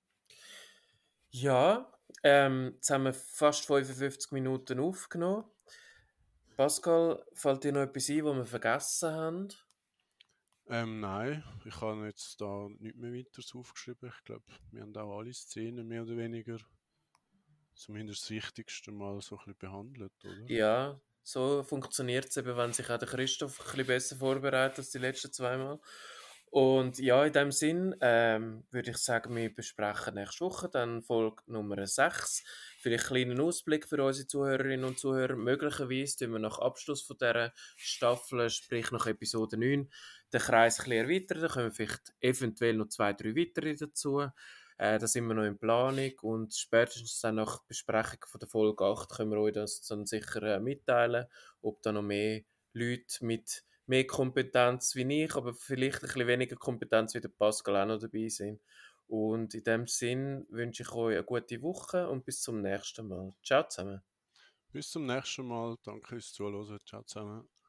Ja, ähm, jetzt haben wir fast fünfundfünfzig Minuten aufgenommen. Pascal, fällt dir noch etwas ein, was wir vergessen haben? Ähm, nein, ich habe jetzt da nicht mehr weiter aufgeschrieben. Ich glaube, wir haben auch alle Szenen mehr oder weniger zumindest das Wichtigste mal so ein bisschen behandelt, oder? Ja, so funktioniert es eben, wenn sich auch der Christoph ein bisschen besser vorbereitet als die letzten zweimal. Und ja, in dem Sinn ähm, würde ich sagen, wir besprechen nächste Woche dann Folge Nummer sechs. Vielleicht einen kleinen Ausblick für unsere Zuhörerinnen und Zuhörer. Möglicherweise tun wir nach Abschluss von dieser Staffel, sprich nach Episode neun, den Kreis ein bisschen erweitern. Da kommen vielleicht eventuell noch zwei, drei weitere dazu. Äh, da sind wir noch in Planung und spätestens dann nach Besprechung von der Folge acht können wir euch das dann sicher äh, mitteilen, ob da noch mehr Leute mit mehr Kompetenz wie ich, aber vielleicht ein bisschen weniger Kompetenz wie der Pascal auch noch dabei sind. Und in dem Sinn wünsche ich euch eine gute Woche und bis zum nächsten Mal. Ciao zusammen. Bis zum nächsten Mal. Danke fürs Zuhören. Ciao zusammen.